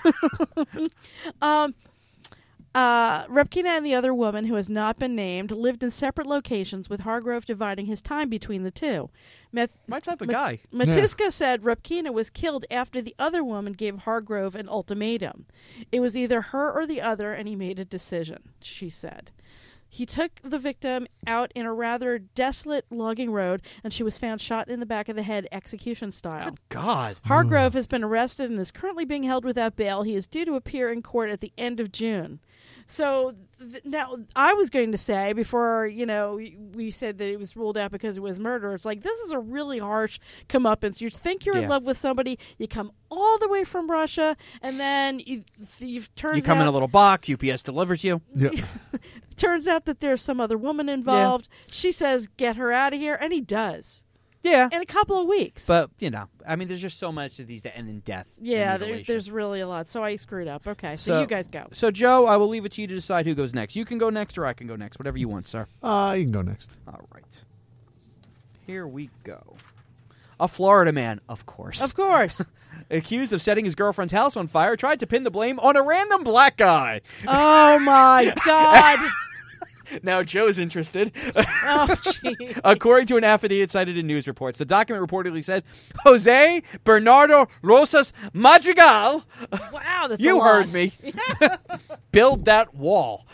Repkina and the other woman, who has not been named, lived in separate locations, with Hargrove dividing his time between the two. My type of guy. Matuska said Repkina was killed after the other woman gave Hargrove an ultimatum. It was either her or the other, and he made a decision, she said. He took the victim out in a rather desolate logging road, and she was found shot in the back of the head, execution style. God. Hargrove has been arrested and is currently being held without bail. He is due to appear in court at the end of June. So now, I was going to say, before we said that it was ruled out because it was murder, it's like, this is a really harsh comeuppance. You think you're in love with somebody, you come all the way from Russia, and then you turns You come in a little box, UPS delivers you. Yeah. turns out that there's some other woman involved. She says, get her out of here, and he does. Yeah. In a couple of weeks. But, there's just so much of these that end in death. Yeah, and mutilation. there's really a lot. So I screwed up. Okay, so you guys go. So, Joe, I will leave it to you to decide who goes next. You can go next or I can go next. Whatever you want, sir. You can go next. All right. Here we go. A Florida man, of course. Of course. Accused of setting his girlfriend's house on fire, tried to pin the blame on a random black guy. Oh, my God. Now Joe's interested. Oh, gee. According to an affidavit cited in news reports, the document reportedly said, Jose Bernardo Rosas Madrigal, Wow, that's you a lot. heard me, build that wall.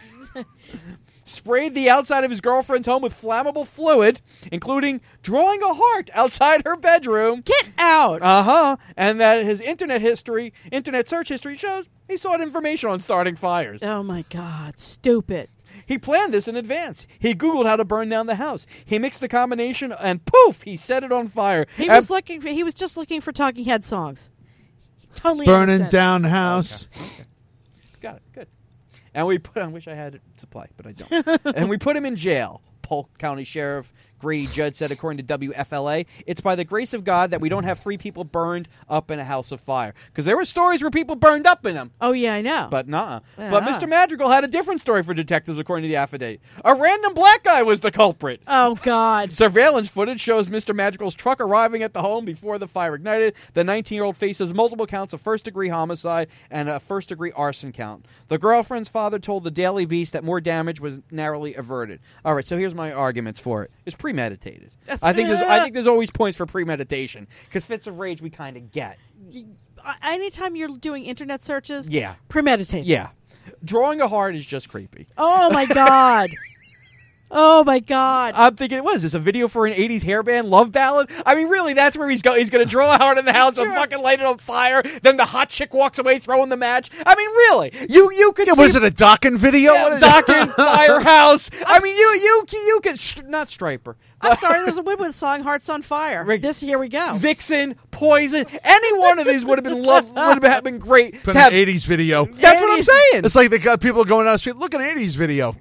Sprayed the outside of his girlfriend's home with flammable fluid, including drawing a heart outside her bedroom. Get out. And that his internet search history shows he sought information on starting fires. Oh, my God. Stupid. He planned this in advance. He Googled how to burn down the house. He mixed the combination and poof, he set it on fire. He was just looking for Talking Head songs. Totally Burning innocent. down house. Okay. Got it. Good. And I wish I had it to play, but I don't. And we put him in jail. Polk County Sheriff Grady Judd said, according to WFLA, it's by the grace of God that we don't have 3 people burned up in a house of fire. Because there were stories where people burned up in them. Oh, yeah, I know. But nah. Yeah. But Mr. Madrigal had a different story for detectives, according to the affidavit. A random black guy was the culprit. Oh, God. Surveillance footage shows Mr. Madrigal's truck arriving at the home before the fire ignited. The 19-year-old faces multiple counts of first-degree homicide and a first-degree arson count. The girlfriend's father told the Daily Beast that more damage was narrowly averted. All right, so here's my arguments for it. It's premeditated. I think there's always points for premeditation because fits of rage we kind of get. Anytime you're doing internet searches, Yeah. premeditate. Yeah. Drawing a heart is just creepy. Oh, my God. Oh, my God. I'm thinking, what is this, a video for an 80s hairband love ballad? I mean, really, that's where he's going. He's going to draw a heart in the house and fucking light it on fire. Then the hot chick walks away throwing the match. I mean, really, you could. Yeah, was it a Dockin video? What is it? Dockin Firehouse? I mean, you could not Striper. I'm sorry, there's a Woodwind song, Hearts on Fire. Rick- Here we go. Vixen, Poison, any one of these would have been great. From to have. an 80s video. That's what I'm 80s. saying. It's like they got people going down the street. Look at an 80s video.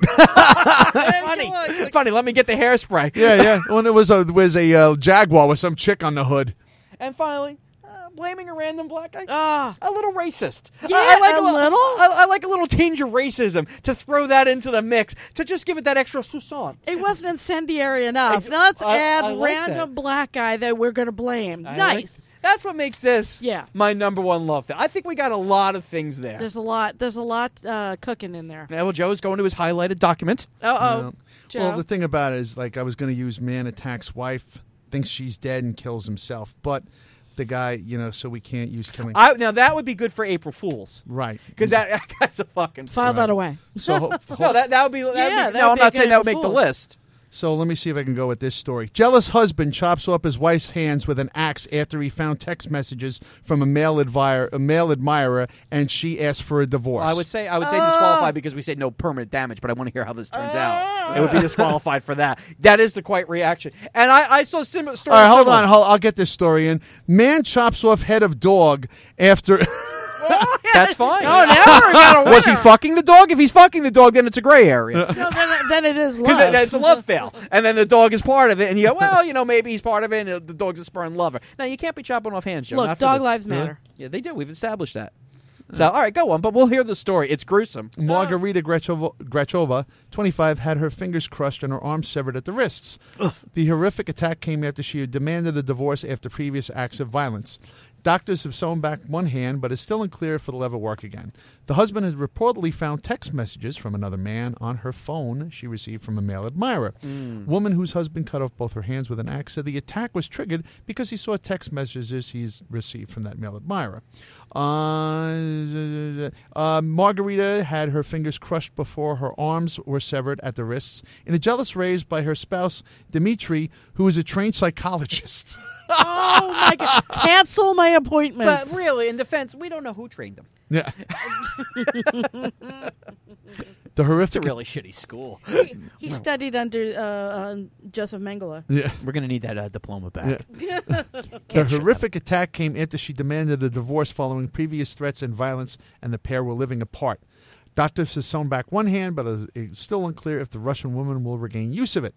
Funny. Let me get the hairspray. Yeah. When it was a Jaguar with some chick on the hood. And finally, Blaming a random black guy? Ah. A little racist. Yeah, I like a little? I like a little tinge of racism to throw that into the mix, to just give it that extra sousson. It wasn't incendiary enough. Now let's I add like random black guy that we're going to blame. I Nice. like- that's what makes this Yeah. my number one love thing. I think we got a lot of things there. There's a lot cooking in there. Now, well, Joe's going to his highlighted document. Uh-oh. Joe. Well, the thing about it is, like, I was going to use man attacks wife, thinks she's dead, and kills himself. But the guy, so we can't use killing. Now, that would be good for April Fools. Right. Because that guy's a fucking... File that away. So, No, that would be... Yeah, no, I'm be not a saying good that would make April the Fools. list. So let me see if I can go with this story. Jealous husband chops off his wife's hands with an axe after he found text messages from a male admirer, and she asked for a divorce. I would say disqualified because we said no permanent damage, but I want to hear how this turns out. It would be disqualified for that. That is the quite reaction. And I saw similar stories. All right, hold on. I'll get this story in. Man chops off head of dog after... That's fine. Oh, now we're gonna Was he fucking the dog? If he's fucking the dog, then it's a gray area. No, then it is Because love. it's a love fail. And then the dog is part of it. And you go, well, maybe he's part of it, and the dog's a spurned lover. No, you can't be chopping off hands, Joe. Look, not for dog this. lives matter. Yeah, they do. We've established that. So, all right, go on. But we'll hear the story. It's gruesome. Margarita Grachova, 25, had her fingers crushed and her arms severed at the wrists. The horrific attack came after she had demanded a divorce after previous acts of violence. Doctors have sewn back one hand, but it's still unclear if it'll ever work again. The husband had reportedly found text messages from another man on her phone she received from a male admirer. Woman whose husband cut off both her hands with an axe said the attack was triggered because he saw text messages he's received from that male admirer. Margarita had her fingers crushed before her arms were severed at the wrists in a jealous rage by her spouse, Dimitri, who is a trained psychologist. Oh, my God. Cancel my But appointments. really, in defense, we don't know who trained him. Yeah. The horrific. It's a really shitty school. He studied under Joseph Mengele. Yeah. We're going to need that diploma back. The horrific attack came after she demanded a divorce following previous threats and violence, and the pair were living apart. Doctors have sewn back one hand, but it's still unclear if the Russian woman will regain use of it.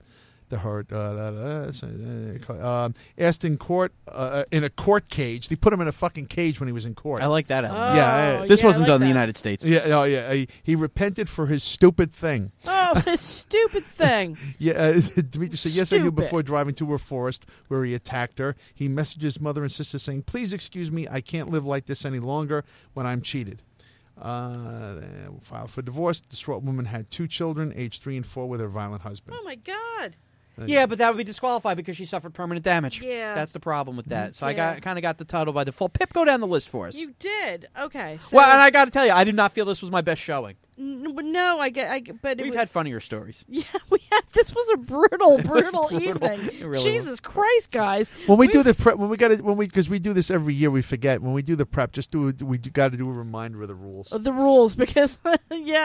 Asked in court in a court cage. They put him in a fucking cage when he was in court. I like that element. Yeah, This yeah, wasn't I like done in the that. United States. Yeah. He repented for his stupid thing. Oh, this stupid thing. Yeah, Dimitri said, yes, I knew Stupid. before driving to a forest where he attacked her. He messaged his mother and sister saying, please excuse me, I can't live like this any longer when I'm cheated. Filed for divorce. The distraught woman had 2 children, aged 3 and 4, with her violent husband. Oh, my God. Yeah, but that would be disqualified because she suffered permanent damage. Yeah. That's the problem with that. So Yeah. I kind of got the title by default. Pip, go down the list for us. You did. Okay. So, Well, and I got to tell you, I did not feel this was my best showing. no, but it We've was, had funnier stories. Yeah, we had. This was a brutal evening. It really Jesus Christ, guys! When we do the prep, because we do this every year, we forget. When we do the prep, we got to do a reminder of the rules. The rules, because And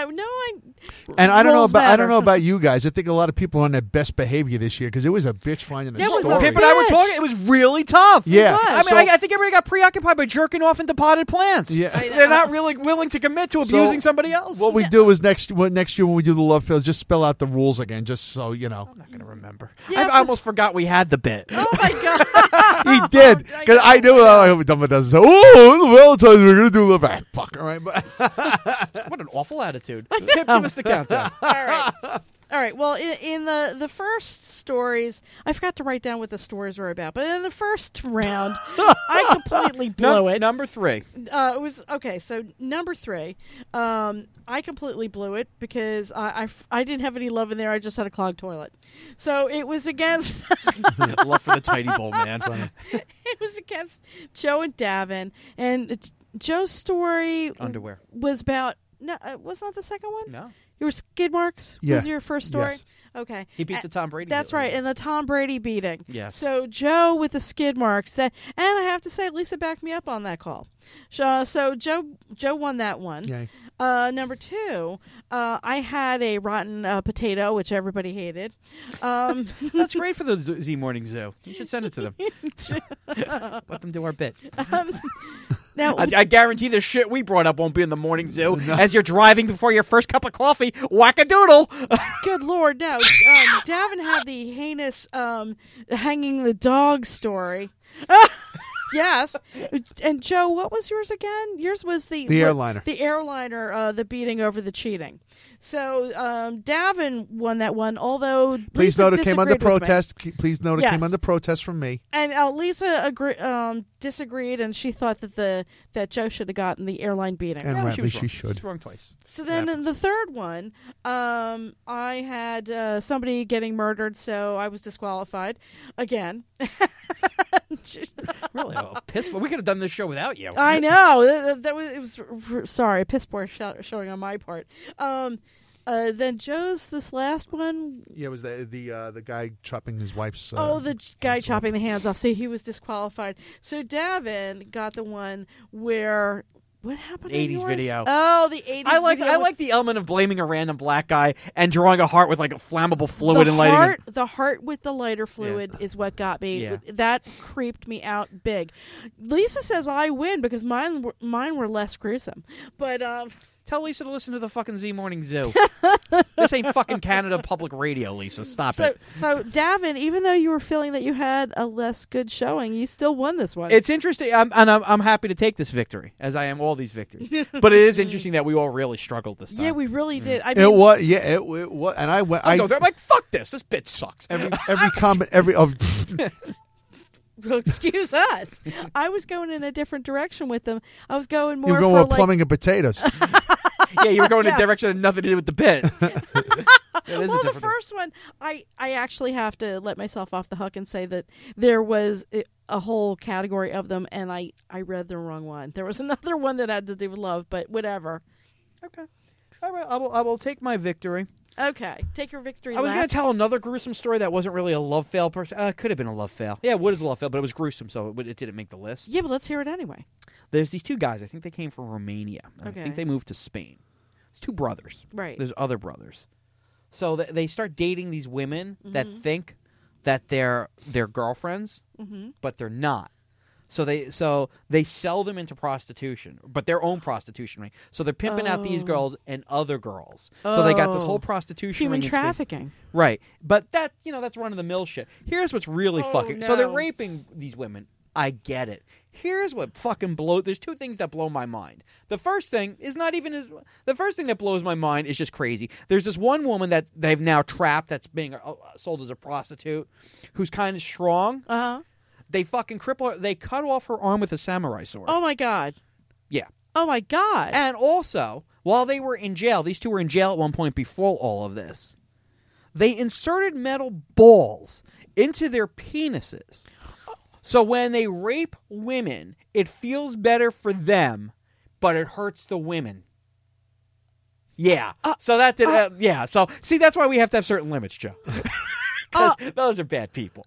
I don't rules know matter. about you guys. I think a lot of people are on their best behavior this year because it was a bitch finding a It was a story. Pip and I were bitch. talking. It was really tough. Yeah. was. I mean, So- I think everybody got preoccupied by jerking off into potted plants. Yeah. I know. They're not really willing to commit to abusing somebody else. What we do is next year when we do the love fails, just spell out the rules again, just so you know. I'm not going to remember. Yeah, I almost forgot we had the bit. oh my God! He did because I knew. I hope Dumba doesn't say, "Oh, the Valentine's we're gonna do love." Fuck, all right, but What an awful attitude. Pip, give us the countdown. All right. Well, in the first stories, I forgot to write down what the stories were about. But in the first round, I completely blew it. Number 3. It was okay. So number 3, I completely blew it because I didn't have any love in there. I just had a clogged toilet. So it was against Love for the tidy bowl, man. it was against Joe and Davin, and Joe's story Underwear. was about wasn't that the second one? No. Your skid marks Yeah. was your first story. Yes. Okay. He beat the Tom Brady. That's right, and the Tom Brady beating. Yes. So Joe with the skid marks, and I have to say, Lisa backed me up on that call. So Joe won that one. Yay. Number 2, I had a rotten potato, which everybody hated. That's great for the Z Morning Zoo. You should send it to them. Let them do our bit. Now, I guarantee the shit we brought up won't be in the morning zoo. As you're driving before your first cup of coffee, whack-a-doodle. good Lord, no. Davin had the heinous hanging the dog story. Yes. And Joe, what was yours again? Yours was the airliner. The airliner, the beating over the cheating. So Davin won that one, although Please Lisa note it came under disagreed with me. protest. Please note it Yes. came under protest from me. And Lisa disagreed, and she thought that Joe should have gotten the airline beating. And Yeah, rightly she she should. She's wrong twice. So then in the third one, I had somebody getting murdered, so I was disqualified again. Really? Oh, piss. Well, we could have done this show without you. I know that was it was sorry, piss poor showing on my part. Then Joe's this last one. Yeah, it was the guy chopping his wife's. The guy hands chopping off. the hands off. See, he was disqualified. So Davin got the one where what happened? in 80s yours? video. Oh, the 80s. I like video with the element of blaming a random black guy and drawing a heart with like a flammable fluid the and lighting heart. it. The heart with the lighter fluid is what got me. Yeah. That creeped me out big. Lisa says I win because mine were less gruesome, but. Tell Lisa to listen to the fucking Z Morning Zoo. This ain't fucking Canada Public Radio, Lisa. Stop it. So, Davin, even though you were feeling that you had a less good showing, you still won this one. It's interesting, I'm happy to take this victory, as I am all these victories. But it is interesting that we all really struggled this time. yeah, we really did. I mean, It was, yeah, it was, and I went. I go there, I'm like, fuck this. This bitch sucks. every comment, every. Oh, well, excuse us. I was going in a different direction with them. I was going more you were going for with plumbing and potatoes. Yeah, you were going in Yes. a direction that had nothing to do with the bit. Well, the first one, I actually have to let myself off the hook and say that there was a whole category of them, and I read the wrong one. There was another one that had to do with love, but whatever. Okay. All right, I will take my victory. Okay, take your victory I was lap. going to tell another gruesome story that wasn't really a love fail. It could have been a love fail. Yeah, it was a love fail, but it was gruesome, so it didn't make the list. Yeah, but let's hear it anyway. There's these two guys. I think they came from Romania. Okay. I think they moved to Spain. It's two brothers. Right. There's other brothers. So they start dating these women that think that they're their girlfriends, but they're not. So they sell them into prostitution, but their own prostitution ring. So they're pimping out these girls and other girls. So they got this whole prostitution Human ring in Spain. trafficking. Right. But that's run of the mill shit. Here's what's really fucking. So they're no. raping these women. I get it. Here's what fucking blows. There's two things that blow my mind. The first thing is not even as. The first thing that blows my mind is just crazy. There's this one woman that they've now trapped that's being sold as a prostitute, who's kind of strong. They fucking cripple her. They cut off her arm with a samurai sword. Oh my god. Yeah. Oh my god. And also, while they were in jail, these two were in jail at one point before all of this. They inserted metal balls into their penises. So when they rape women, it feels better for them, but it hurts the women. Yeah. So that did. Yeah. So see, that's why we have to have certain limits, Joe. Because those are bad people.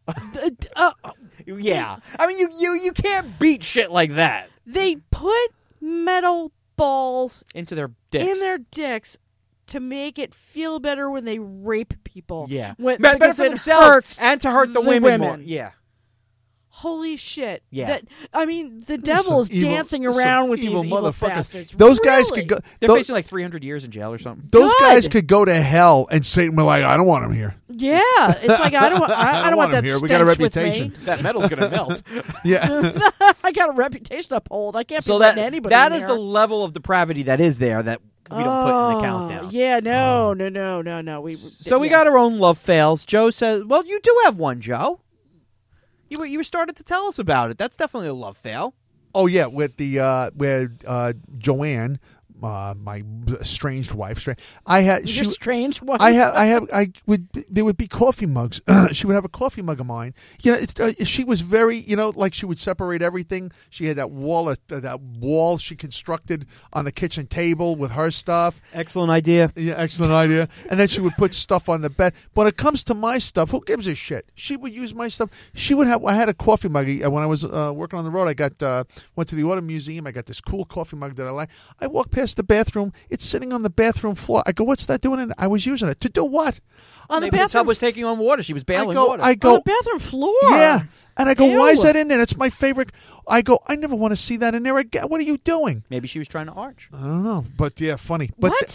Yeah. I mean, you can't beat shit like that They put metal balls into their dicks. in their dicks to make it feel better when they rape people. Yeah. Because Better for it themselves hurts and to hurt the women more. Yeah. Holy shit. Yeah. The devil's evil- dancing some around with evil these evil motherfuckers. bastards. Those guys Really? could go. They're Those, facing like 300 years in jail or something. those guys Good. could go to hell, and Satan were like, "I don't want him here." Yeah. It's like, I don't want, I don't want him that here. We got a stench with reputation. me. That metal's going to melt. Yeah. I got a reputation to uphold. I can't So be letting anybody that in is there. the level of depravity that is there that we don't put in the countdown. Yeah, no. So we got our own love fails. Joe says, well, you do have one, Joe. You started to tell us about it. That's definitely a love fail. Oh yeah, with the where Joanne, my estranged wife, You're strange. What? there would be coffee mugs. She would have a coffee mug of mine. You know, she was very, like she would separate everything. She had that wall she constructed on the kitchen table with her stuff. Excellent idea. Yeah, excellent idea. And then she would put stuff on the bed. When it comes to my stuff, who gives a shit? She would use my stuff. I had a coffee mug when I was working on the road. I went to the Auto Museum. I got this cool coffee mug that I like. I walked past the bathroom. It's sitting on the bathroom floor. I go, what's that doing? And I was using it to do what? on Maybe the the bathroom tub was taking on water. She was bailing water. I on go, the bathroom floor. yeah. And I go, Ew. why is that in there? That's my favorite. I go, I never want to see that in there again. What are you doing? Maybe she was trying to arch. I don't know. But yeah, funny. But What?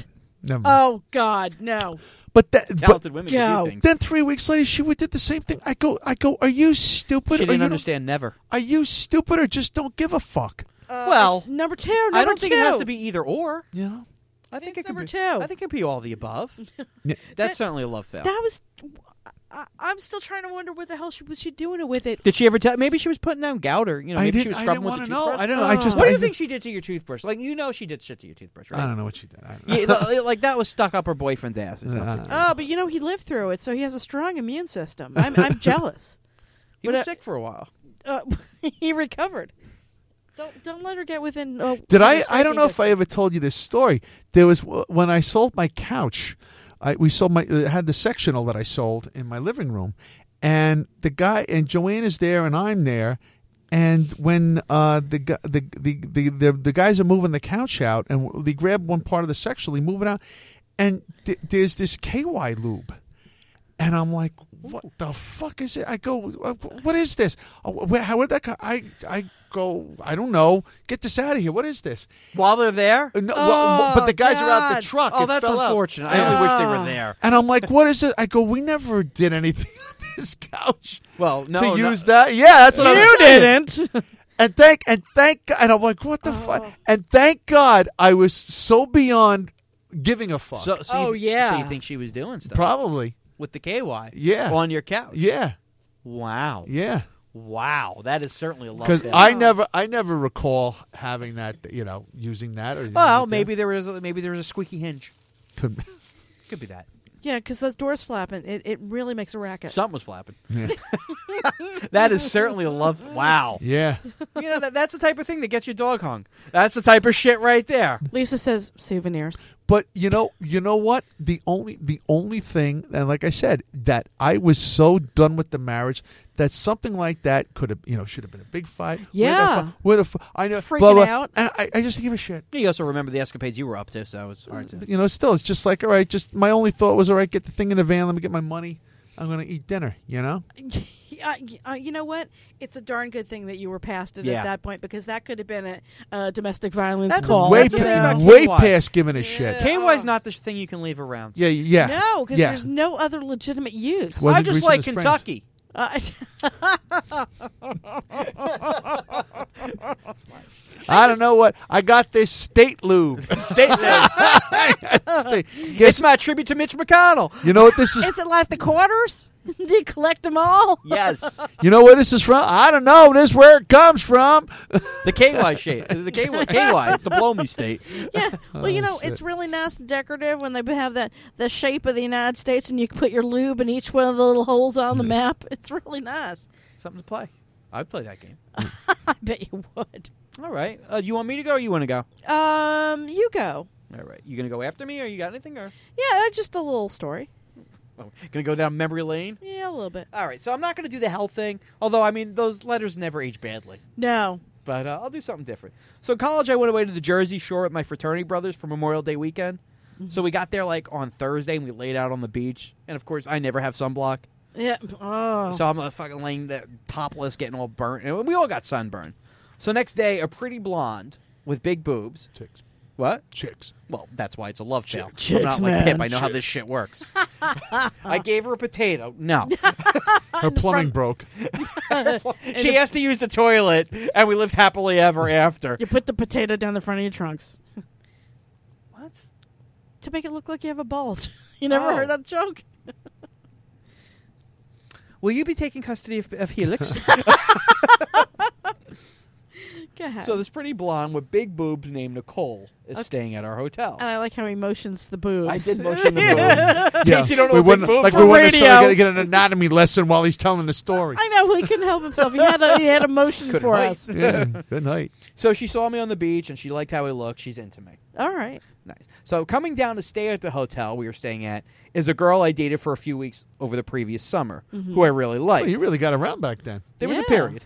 Never mind. Oh God, no. But Talented women can Go. do things. then 3 weeks later, she did the same thing. I go. Are you stupid? She Or didn't you understand never. Are you stupid or just don't give a fuck? Well, Number two. I don't think it has to be either or. You know. I think It's it could number be. two. I think it could be all the above. That's certainly a love fail. That was. I'm still trying to wonder what the hell was she doing with it. Did she ever tell? Maybe she was putting down gout, or maybe she was scrubbing with the want to know. toothbrush. I don't know. I just. What do I, you think she did to your toothbrush? Like she did shit to your toothbrush, right? I don't know what she did. I don't know. Yeah, like that was stuck up her boyfriend's ass or something. Oh, but he lived through it, so he has a strong immune system. I'm jealous. He was sick for a while. He recovered. Don't let her get within. Did I? I don't know if I ever told you this story. There was when I sold my couch. We sold had the sectional that I sold in my living room, and the guy and Joanne is there and I'm there, and when the guys are moving the couch out and they grab one part of the sectional, they move it out, and there's this KY lube, and I'm like, what the fuck is it? I go, what is this? How would that come? I go, I don't know. Get this out of here. What is this? While they're there? No, but the guys are out the God. truck. Oh, It that's fell out. unfortunate. I only wish they were there. And I'm like, what is it? I go, we never did anything on this couch Well, no, to use that. Yeah, that's what I'm You saying. didn't. And thank God. And I'm like, what the fuck? And thank God I was so beyond giving a fuck. So Oh, you, yeah. So you think she was doing stuff Probably. with the KY? Yeah. On your couch? Yeah. Wow. Yeah. Wow. That is certainly a love Because fail. I never recall having that, using that. Or Well, maybe there was a squeaky hinge. Could be. Could be that. Yeah, because those doors flapping, it really makes a racket. Something was flapping. Yeah. That is certainly a love. Wow. Yeah. That's the type of thing that gets your dog hung. That's the type of shit right there. Lisa says souvenirs. But you know what? The only thing, and like I said, that I was so done with the marriage that something like that could have, should have been a big fight. Yeah. I know. Freaking blah, blah, out. And I just give a shit. You also remember the escapades you were up to, so it's hard to. Still, it's just like, all right. Just my only thought was, all right, get the thing in the van. Let me get my money. I'm going to eat dinner. You know what? It's a darn good thing that you were past it Yeah. at that point, because that could have been a domestic violence That's call. way that's the thing about way KY. past giving a shit. KY's not the thing you can leave around. Yeah. No, because Yeah. there's no other legitimate use. Was I it just Grease in like the Springs? Kentucky. I don't know what I got. This state lube. State name. Guess, It's my tribute to Mitch McConnell. you know what this is? Is it like the quarters? Do you collect them all? Yes. You know where this is from? I don't know. This is where it comes from. The KY shape. The KY. It's the blow me state. Yeah. Well, it's really nice and decorative when they have the shape of the United States, and you can put your lube in each one of the little holes on the map. It's really nice. Something to play. I'd play that game. I bet you would. All right. You want me to go or you want to go? You go. All right. You going to go after me or you got anything? Or Yeah, just a little story. going to go down memory lane? Yeah, a little bit. All right. So I'm not going to do the health thing. Although, I mean, those letters never age badly. No. But I'll do something different. So in college, I went away to the Jersey Shore with my fraternity brothers for Memorial Day weekend. Mm-hmm. So we got there like on Thursday and we laid out on the beach. And of course, I never have sunblock. Yeah. Oh. So I'm fucking laying there topless, getting all burnt. And we all got sunburn. So next day, a pretty blonde with big boobs. Chicks. What? Chicks. Well, that's why it's a love fail. Chicks, I'm not like man. Pip. I know how this shit works. I gave her a potato. No. Her plumbing broke. She has to use the toilet, and we lived happily ever after. You put the potato down the front of your trunks What? to make it look like you have a bulge. You never Oh. heard that joke? Will you be taking custody of Helix? Go ahead. So this pretty blonde with big boobs named Nicole is staying at our hotel. and I like how he motions the boobs. I did motion the boobs. In case you don't know we what big wouldn't, boobs like are. we wouldn't radio. necessarily get an anatomy lesson while he's telling the story. I know, well, he couldn't help himself. He had a motion Couldn't for wait. us. Yeah, good night. So she saw me on the beach, and she liked how I looked. She's into me. All right. Nice. So coming down to stay at the hotel we were staying at is a girl I dated for a few weeks over the previous summer, who I really liked. Well, you really got around back then. There was a Yeah. period.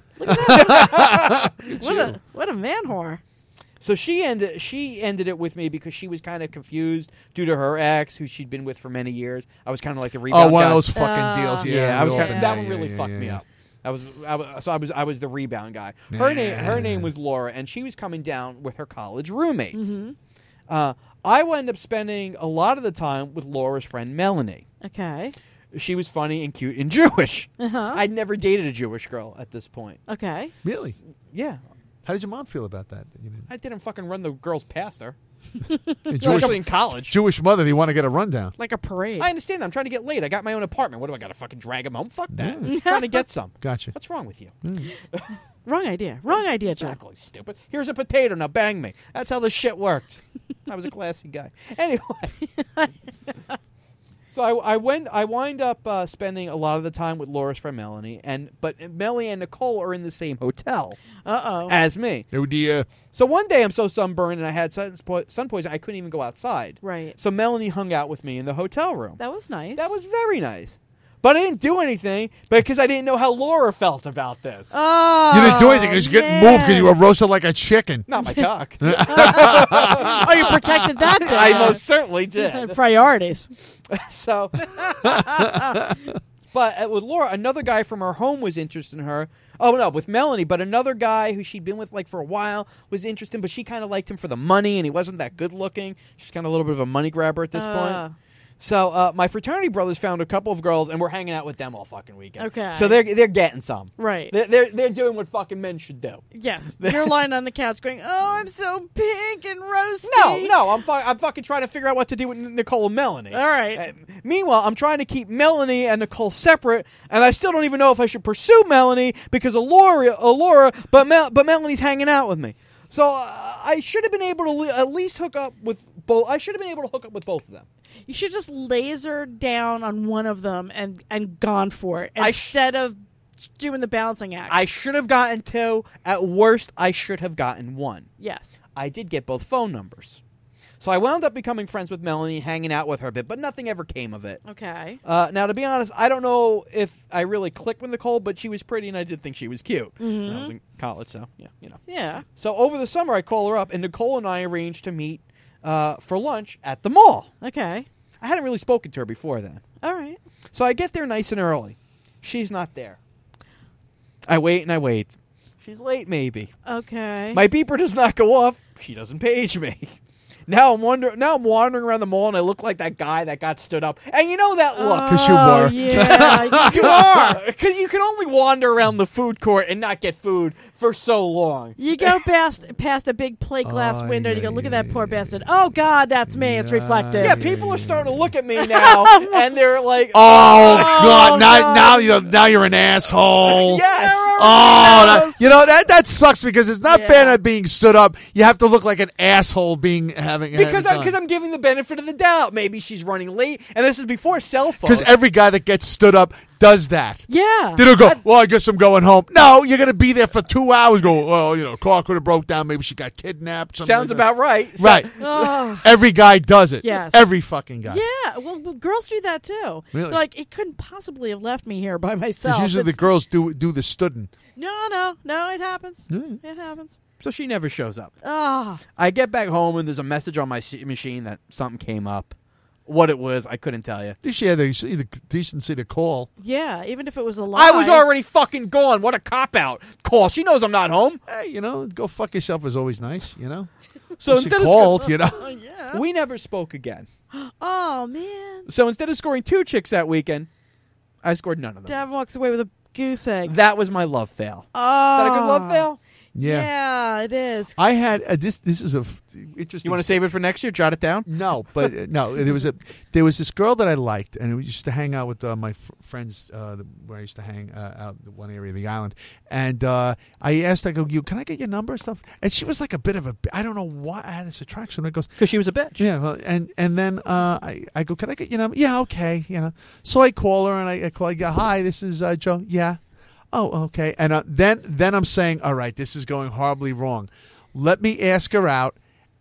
What a man whore. So she ended it with me because she was kind of confused due to her ex, who she'd been with for many years. I was kind of like the rebound Oh, one guy. of those fucking deals. Yeah, I was we all kind of, been that there. one really Yeah, fucked yeah, me yeah. up. I was the rebound guy. Her name was Laura, and she was coming down with her college roommates. I wound up spending a lot of the time with Laura's friend Melanie. Okay. She was funny and cute and Jewish. Uh-huh. I'd never dated a Jewish girl at this point. Okay. Really? Yeah. How did your mom feel about that? You didn't- I didn't fucking run the girls past her. A Especially in college. Jewish mother, you want to get a rundown. Like a parade. I understand that. I'm trying to get laid. I got my own apartment. What do I got to fucking drag him home? Fuck that. I'm trying to get some. Gotcha. What's wrong with you? Wrong idea. Wrong idea, John. Exactly, stupid. Here's a potato. Now bang me. That's how this shit worked. I was a classy guy. Anyway. So I wind up spending a lot of the time with Laura's friend Melanie, but Melanie and Nicole are in the same hotel Uh-oh. as me. Oh dear. So one day I'm so sunburned and I had sun poisoning I couldn't even go outside. Right. So Melanie hung out with me in the hotel room. That was nice. That was very nice. But I didn't do anything because I didn't know how Laura felt about this. Oh, You didn't do anything because you couldn't move because you were roasted like a chicken. Not my cock. Oh, you protected that day. I most certainly did. Priorities. So, but with Laura, another guy from her home was interested in her. Oh no, with Melanie, but another guy who she'd been with like for a while was interested, but she kind of liked him for the money, and he wasn't that good looking. She's kind of a little bit of a money grabber at this point. So my fraternity brothers found a couple of girls, and we're hanging out with them all fucking weekend. Okay. So they're getting some. Right. They're doing what fucking men should do. Yes. You're lying on the couch going, "Oh, I'm so pink and roasty." No, I'm fucking trying to figure out what to do with Nicole and Melanie. All right. Meanwhile, I'm trying to keep Melanie and Nicole separate, and I still don't even know if I should pursue Melanie because of Laura, but Melanie's hanging out with me. So I should have been able to at least hook up with both. I should have been able to hook up with both of them. You should just laser down on one of them and gone for it instead of doing the balancing act. I should have gotten two. At worst, I should have gotten one. Yes. I did get both phone numbers. So I wound up becoming friends with Melanie, hanging out with her a bit, but nothing ever came of it. Okay. Now, to be honest, I don't know if I really clicked with Nicole, but she was pretty, and I did think she was cute. Mm-hmm. I was in college, so, yeah, you know. Yeah. So over the summer, I call her up, and Nicole and I arranged to meet for lunch at the mall. Okay. I hadn't really spoken to her before then. All right. So I get there nice and early. She's not there. I wait and I wait. She's late, maybe. Okay. My beeper does not go off. She doesn't page me. Now I'm wandering around the mall and I look like that guy that got stood up. And you know that look. 'Cause you were. Yeah. You are. Because you can only wander around the food court and not get food for so long. You go past a big plate glass window and you go, look at that poor bastard. Oh, God, that's me. It's reflected. Yeah, people are starting to look at me now and they're like, Oh, God! God. Now you're an asshole. yes. Oh, that sucks because it's not Yeah. bad at being stood up. You have to look like an asshole having Because done. I'm giving the benefit of the doubt. Maybe she's running late, and this is before cell phones. Because every guy that gets stood up does that. Yeah. They don't go, well, I guess I'm going home. No, you're going to be there for 2 hours. Go, well, car could have broke down. Maybe she got kidnapped. Something Sounds like that. about right. Right. Oh. Every guy does it. Yes. Every fucking guy. Yeah, well, girls do that too. Really? They're like, it couldn't possibly have left me here by Because myself. usually the girls do the stooding. No, it happens. It happens. So she never shows up. Ah, I get back home, and there's a message on my machine that something came up. What it was, I couldn't tell you. At least she had the decency to call. yeah. Even if it was a lie. I was already fucking gone. What a cop-out call. She knows I'm not home. Hey, go fuck yourself is always nice, So she instead called, Oh, yeah. we never spoke again. Oh man. So instead of scoring 2 chicks that weekend, I scored none of them. Dad walks away with a goose egg. That was my love fail. Oh. Is that a good love fail? Yeah. it is. I had this is a interesting. You want to save it for next year? Jot it down? No, but no. There was this girl that I liked, and we used to hang out with my friends where I used to hang out in one area of the island. And I asked, I go, can I get your number and stuff? And she was like a bit of a. I don't know why I had this attraction. It goes, Because she was a bitch. yeah, well, and then I go, can I get your number? Yeah, okay, So I call her and I call. I go, hi, this is Joe. Yeah. Oh, okay. And then I'm saying, all right, this is going horribly wrong. Let me ask her out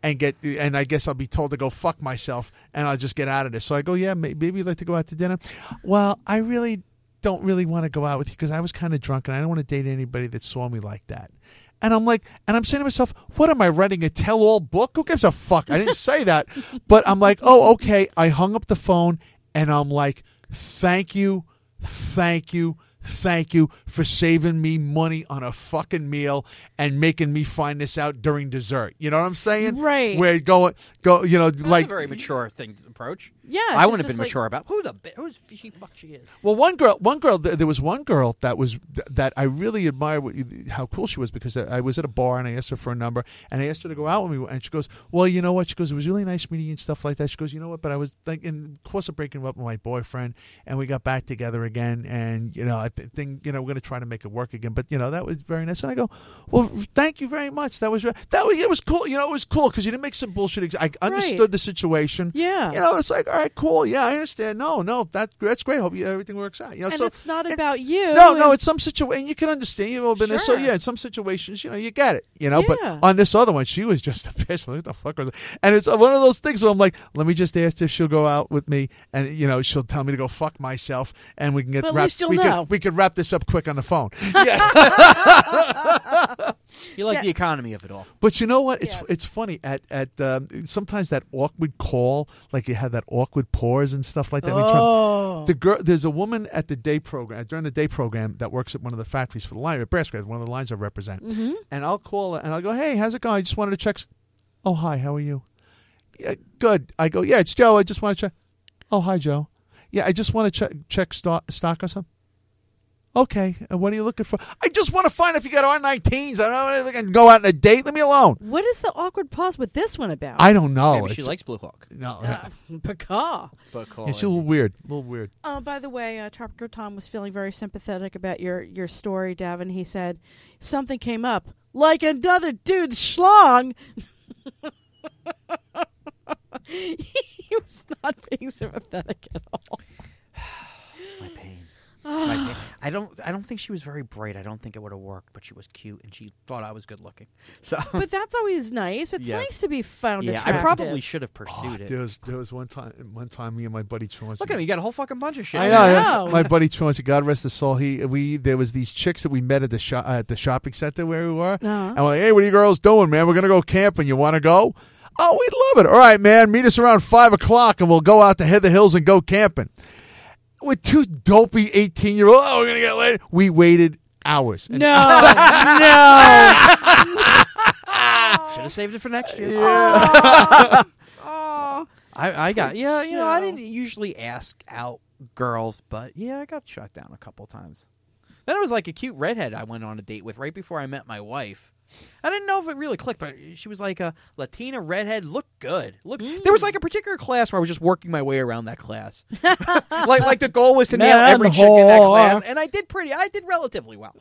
and I guess I'll be told to go fuck myself and I'll just get out of this. So I go, yeah, maybe you'd like to go out to dinner. Well, I really don't really want to go out with you because I was kind of drunk and I don't want to date anybody that saw me like that. And I'm like, and I'm saying to myself, what am I writing, a tell-all book? Who gives a fuck? I didn't say that. But I'm like, oh, okay. I hung up the phone and I'm like, thank you, thank you, thank you for saving me money on a fucking meal and making me find this out during dessert. You know what I'm saying? Right. Where go, you know, That's like a very mature thing to approach. Yeah, I she's wouldn't have been just like- mature about who's she fuck she is. Well, one girl. There was one girl that I really admired how cool she was, because I was at a bar and I asked her for a number and I asked her to go out with me, and she goes, "Well, you know what?" She goes, "It was really nice meeting you and stuff like that." She goes, "You know what? But I was thinking, of course, of breaking up with my boyfriend, and we got back together again, and you know, I think we're going to try to make it work again. But you know, that was very nice." And I go, "Well, thank you very much. That was it was cool. You know, it was cool because you didn't make some bullshit. I understood the situation. Yeah. You know, it's like, all right, cool. Yeah, I understand. No, that's great. Hope everything works out. You know, And so it's not about you. No, it's some situation you can understand. You've all been there, so Sure. yeah. In some situations, you know, you get it. You know, Yeah. but on this other one, she was just a bitch. What the fuck was it? And it's one of those things where I'm like, let me just ask if she'll go out with me, and you know, she'll tell me to go fuck myself, and we can get But at wrapped. least you'll know. We could wrap this up quick on the phone. Yeah. You like Yeah. the economy of it all. But you know what? Yes. It's funny at sometimes that awkward call, like you have that awkward pause and stuff like that. Oh. The girl, there's a woman at the day program during the day program that works at one of the factories for the line at Brass Grade, one of the lines I represent. Mm-hmm. And I'll call her and I'll go, "Hey, how's it going? I just wanted to check." "Oh, hi, how are you?" "Yeah, good." I go, "Yeah, it's Joe. I just want to check." "Oh, hi, Joe. Yeah, I just want to check stock or something." "Okay, and what are you looking for?" "I just want to find if you got R19s. I don't know if I can go out on a date. Leave me alone." What is the awkward pause with this one about? I don't know. Maybe she It's- likes Blue Hawk. No. Paka. But call Yeah, she's a little weird. A little weird. Oh, by the way, Tropical Tom was feeling very sympathetic about your story, Davin. He said something came up, like another dude's schlong. He was not being sympathetic at all. My pain. My pain. I don't think she was very bright. I don't think it would have worked, but she was cute and she thought I was good looking. So But that's always nice. It's Yeah. nice to be found yeah, attractive. I probably should have pursued it. There was one time me and my buddy Chauncey. Look at him, you got a whole fucking bunch of shit. I know. know. My buddy Chauncey, God rest his soul. There was these chicks that we met at the shopping center where we were, and we're like, "Hey, what are you girls doing, man? We're gonna go camping. You want to go?" "Oh, we'd love it." "All right, man. Meet us around 5:00, and we'll go out to Heather Hills and go camping." With two dopey 18-year-olds, "Oh, we're gonna get laid." We waited hours. And No, no. Should have saved it for next year. Oh. I got you know No. I didn't usually ask out girls, but yeah, I got shot down a couple times. Then it was like a cute redhead I went on a date with right before I met my wife. I didn't know if it really clicked, but she was like a Latina redhead. Looked good. There was like a particular class where I was just working my way around that class. like the goal was to nail every chick in that class, and I did relatively well.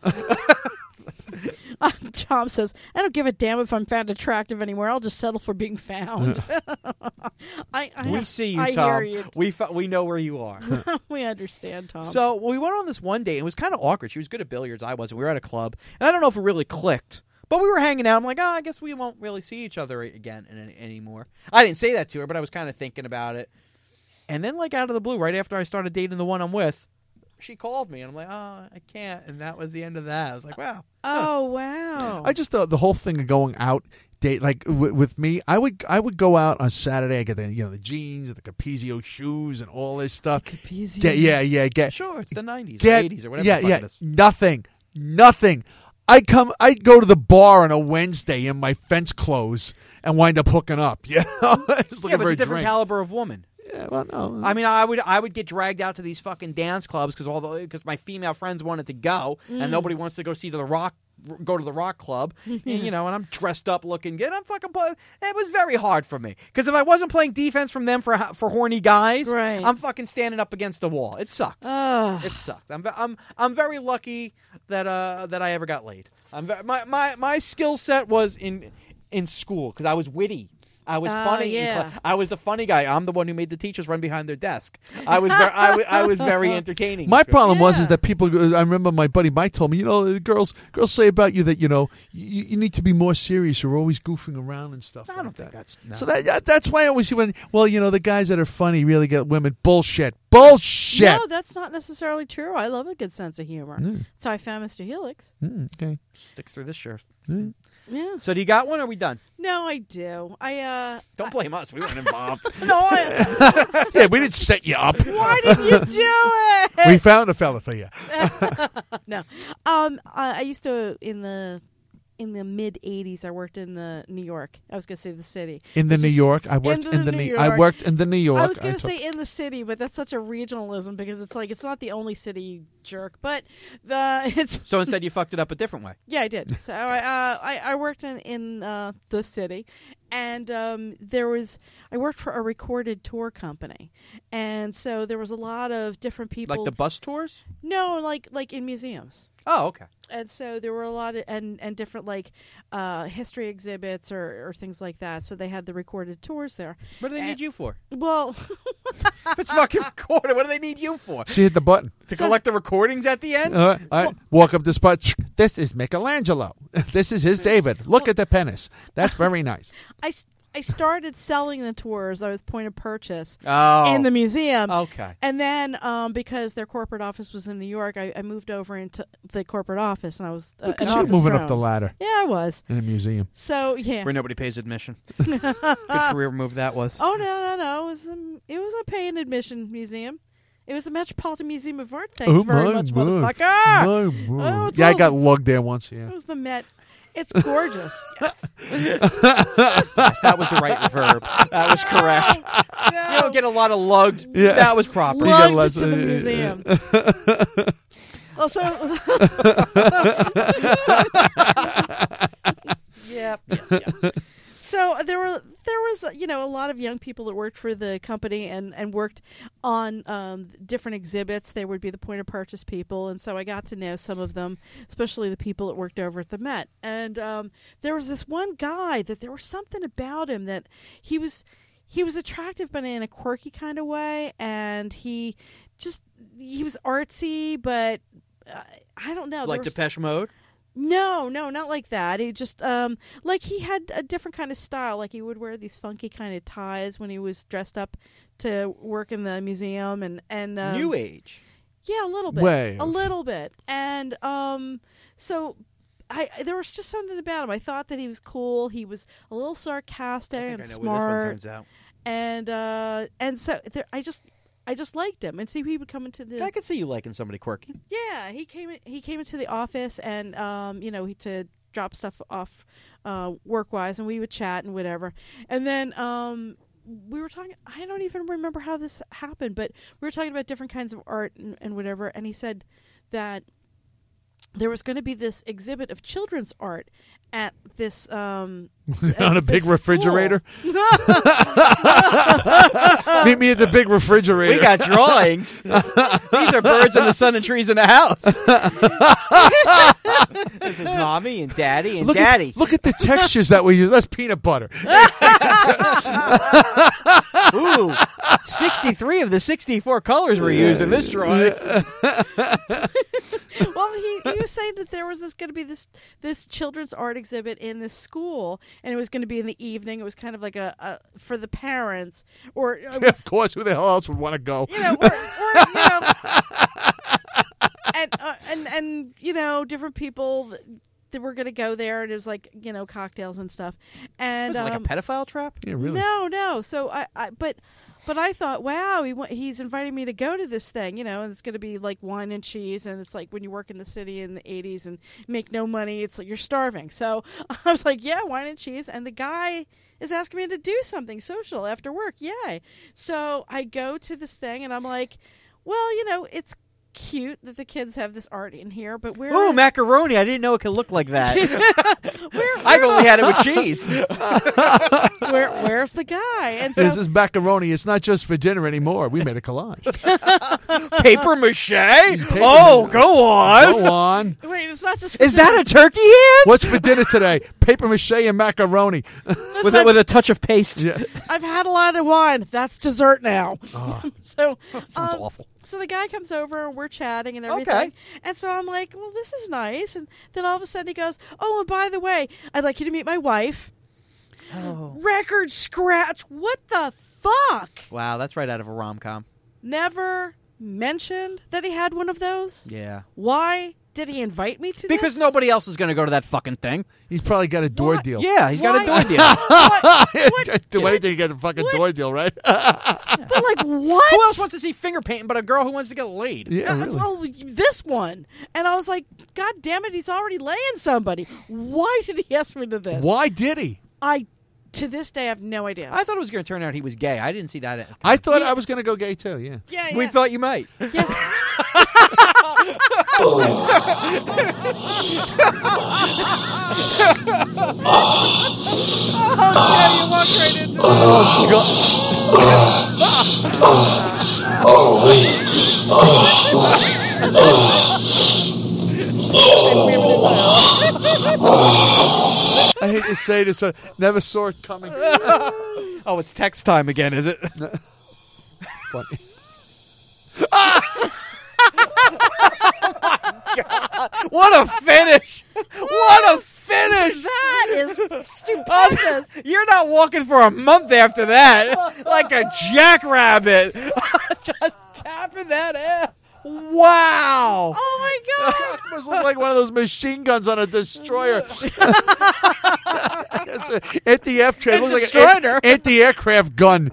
Tom says, "I don't give a damn if I'm found attractive anymore. I'll just settle for being found." We see you, I Tom. hear you. We know where you are. We understand, Tom. So we went on this one date. And it was kind of awkward. She was good at billiards. I wasn't. We were at a club, and I don't know if it really clicked. But we were hanging out. I'm like, I guess we won't really see each other again anymore. I didn't say that to her, but I was kind of thinking about it. And then, like, out of the blue, right after I started dating the one I'm with, she called me, and I'm like, "Oh, I can't." And that was the end of that. I was like, wow. Oh, wow. I just thought the whole thing of going out date, like with me, I would go out on Saturday. I get the jeans, the Capezio shoes, and all this stuff. Capezio. Get Sure, it's the 90s get or 80s or whatever the fuck it is. nothing. I'd go to the bar on a Wednesday in my fence clothes and wind up hooking up. You know, just looking Yeah, but for it's a different drink. caliber of woman. Yeah, well, no. I mean, I would get dragged out to these fucking dance clubs because my female friends wanted to go, and nobody wants to go to the rock club, and, and I'm dressed up looking good. I'm fucking. It was very hard for me because if I wasn't playing defense from them for horny guys, Right. I'm fucking standing up against the wall. It sucks. It sucks. I'm very lucky that I ever got laid. My skill set was in school because I was witty. I was funny. Yeah. I was the funny guy. I'm the one who made the teachers run behind their desk. I was very entertaining. My problem was Yeah. is that people. I remember my buddy Mike told me, girls say about you that you need to be more serious. You're always goofing around and stuff. I like don't think that. that's no. So that's why I always see when the guys that are funny really get women. Bullshit. bullshit. No, that's not necessarily true. I love a good sense of humor. That's how I found Mr. Helix. Okay. Sticks through this shirt. Yeah. So do you got one, or are we done? No, I do. Don't blame us. We weren't involved. No, Yeah, we didn't set you up. why did you do it? We found a fella for you. No. I used to in the mid '80s. I worked in New York. I was going to say the city. In the which New is- York, I worked in the New I York. worked in the New York. I was going to took- say in the city, but that's such a regionalism because it's like it's not the only city, you jerk. But it's So instead, you fucked it up a different way. yeah, I did. So I worked in the city, and I worked for a recorded tour company, and so there was a lot of different people. Like the bus tours? No, like in museums. Oh, okay. And so there were a lot of and different like history exhibits or things like that. So they had the recorded tours there. What do they need you for? Well, If it's fucking recorded, what do they need you for? She hit the button. To collect the recordings at the end? I walk up the spot. This is Michelangelo. This is his David. Look at the penis. That's very nice. I started selling the tours. I was point of purchase Oh. in the museum. Okay. And then because their corporate office was in New York, I moved over into the corporate office, and I was an Because you're office moving drone. up the ladder Yeah, I was. in a museum. So yeah. Where nobody pays admission. Good career move that was. Oh no! It was a paying admission museum. It was the Metropolitan Museum of Art. Thanks very much, motherfucker. Oh, it's Yeah, I all- got lugged there once. Yeah. It was the Met. It's gorgeous. Yes. Yes, that was the right verb. That was correct. No. You don't get a lot of lugged. Yeah. That was proper. You got Lugged less- to the museum. Also, yep. So there was a lot of young people that worked for the company and worked on different exhibits. They would be the point of purchase people, and so I got to know some of them, especially the people that worked over at the Met. And there was this one guy that there was something about him that he was attractive, but in a quirky kind of way, and he was artsy, but I don't know. Like there was- Depeche Mode? No, not like that. He just like he had a different kind of style. Like he would wear these funky kind of ties when he was dressed up to work in the museum, and New Age. yeah, a little bit, Way a of- little bit, and so. There was just something about him. I thought that he was cool. He was a little sarcastic and I know smart, where this one turns out. and so I just liked him. And see, he would come into the I could see you liking somebody quirky. yeah, he came into the office and he to drop stuff off work wise, and we would chat and whatever. And then we were talking. I don't even remember how this happened, but we were talking about different kinds of art and whatever. And he said that there was going to be this exhibit of children's art at this On a big this refrigerator. school. Meet me at the big refrigerator. We got drawings. These are birds in the sun and trees in the house. This is mommy and daddy and look daddy. Look at the textures that we use. That's peanut butter. Ooh, 63 of the 64 colors were used in this drawing. Well, he was saying that there was going to be this children's art exhibit in this school, and it was going to be in the evening. It was kind of like a for the parents, or it was, Of course, who the hell else would want to go? or and different people that were going to go there, and it was like cocktails and stuff. And Was it like a pedophile trap? Yeah, really. No. So but I thought, wow, he's inviting me to go to this thing, and it's going to be like wine and cheese, and it's like when you work in the city in the 80s and make no money, it's like you're starving. So I was like, yeah, wine and cheese, and the guy is asking me to do something social after work. Yay. So I go to this thing, and I'm like, well, it's cute that the kids have this art in here, but where Ooh, macaroni. I didn't know it could look like that. where, I've only had it with cheese. where's the guy? And so This is macaroni. It's not just for dinner anymore. We made a collage. Paper mache? Oh, go on. Go on. wait, it's not just Is that a turkey hand? What's for dinner today? Paper mache and macaroni. With a touch of paste. Yes. I've had a lot of wine. That's dessert now. So Sounds awful. So the guy comes over and we're chatting and everything. Okay. And so I'm like, well, this is nice. And then all of a sudden he goes, oh, and by the way, I'd like you to meet my wife. Oh. Record scratch. What the fuck? Wow, that's right out of a rom-com. never mentioned that he had one of those? Yeah. Why did he invite me to Because this? nobody else is going to go to that fucking thing. He's probably got a door What? deal. Yeah, he's got a Why? door deal. Do anything to get a fucking door deal, right? But like what? Who else wants to see finger painting but a girl who wants to get laid? Yeah, really. Well, this one. And I was like, God damn it, he's already laying somebody. Why did he ask me to this? Why did he? To this day, I have no idea. I thought it was going to turn out he was gay. I didn't see that. I thought I was going to go gay too. Yeah. yeah, We thought you might. Oh, Jim, you walked right into it. Oh God. I hate to say this, I never saw it coming. Oh, it's text time again, is it? Funny. What a finish! What a finish! That is stupendous. You're not walking for a month after that, like a jackrabbit. Just tapping that air. Wow! Oh my God. It must look like one of those machine guns on a destroyer. Anti-F trade. Looks like Destroyer. an anti-aircraft gun.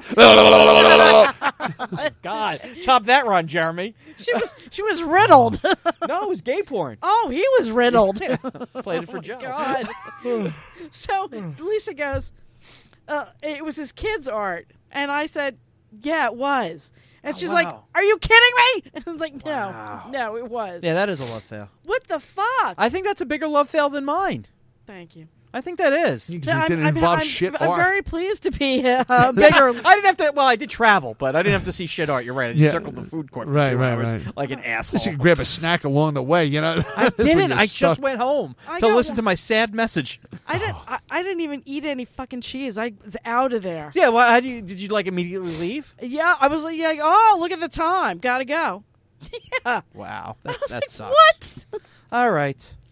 God, top that run, Jeremy. She was riddled. No, it was gay porn. Oh, he was riddled. Played it for Joe. God. So Lisa goes, it was his kid's art. And I said, yeah, it was. And she's like, are you kidding me? And I was like, no, it was. Yeah, that is a love fail. What the fuck? I think that's a bigger love fail than mine. Thank you. I think that is. Because it didn't involve shit I'm art. very pleased to be bigger. I didn't have to. Well, I did travel, but I didn't have to see shit art. You're right. I just Yeah. circled the food court for Right, 2 right, hours right. like an asshole. You could grab a snack along the way, you know. I That's when didn't. you're I stuck. just went home I to got listen one. to my sad message. I didn't even eat any fucking cheese. I was out of there. Yeah. Well, how did you like immediately leave? Yeah, I was like, yeah, oh, look at the time. Gotta go. Yeah. Wow, I was that like, sucks. what? All right.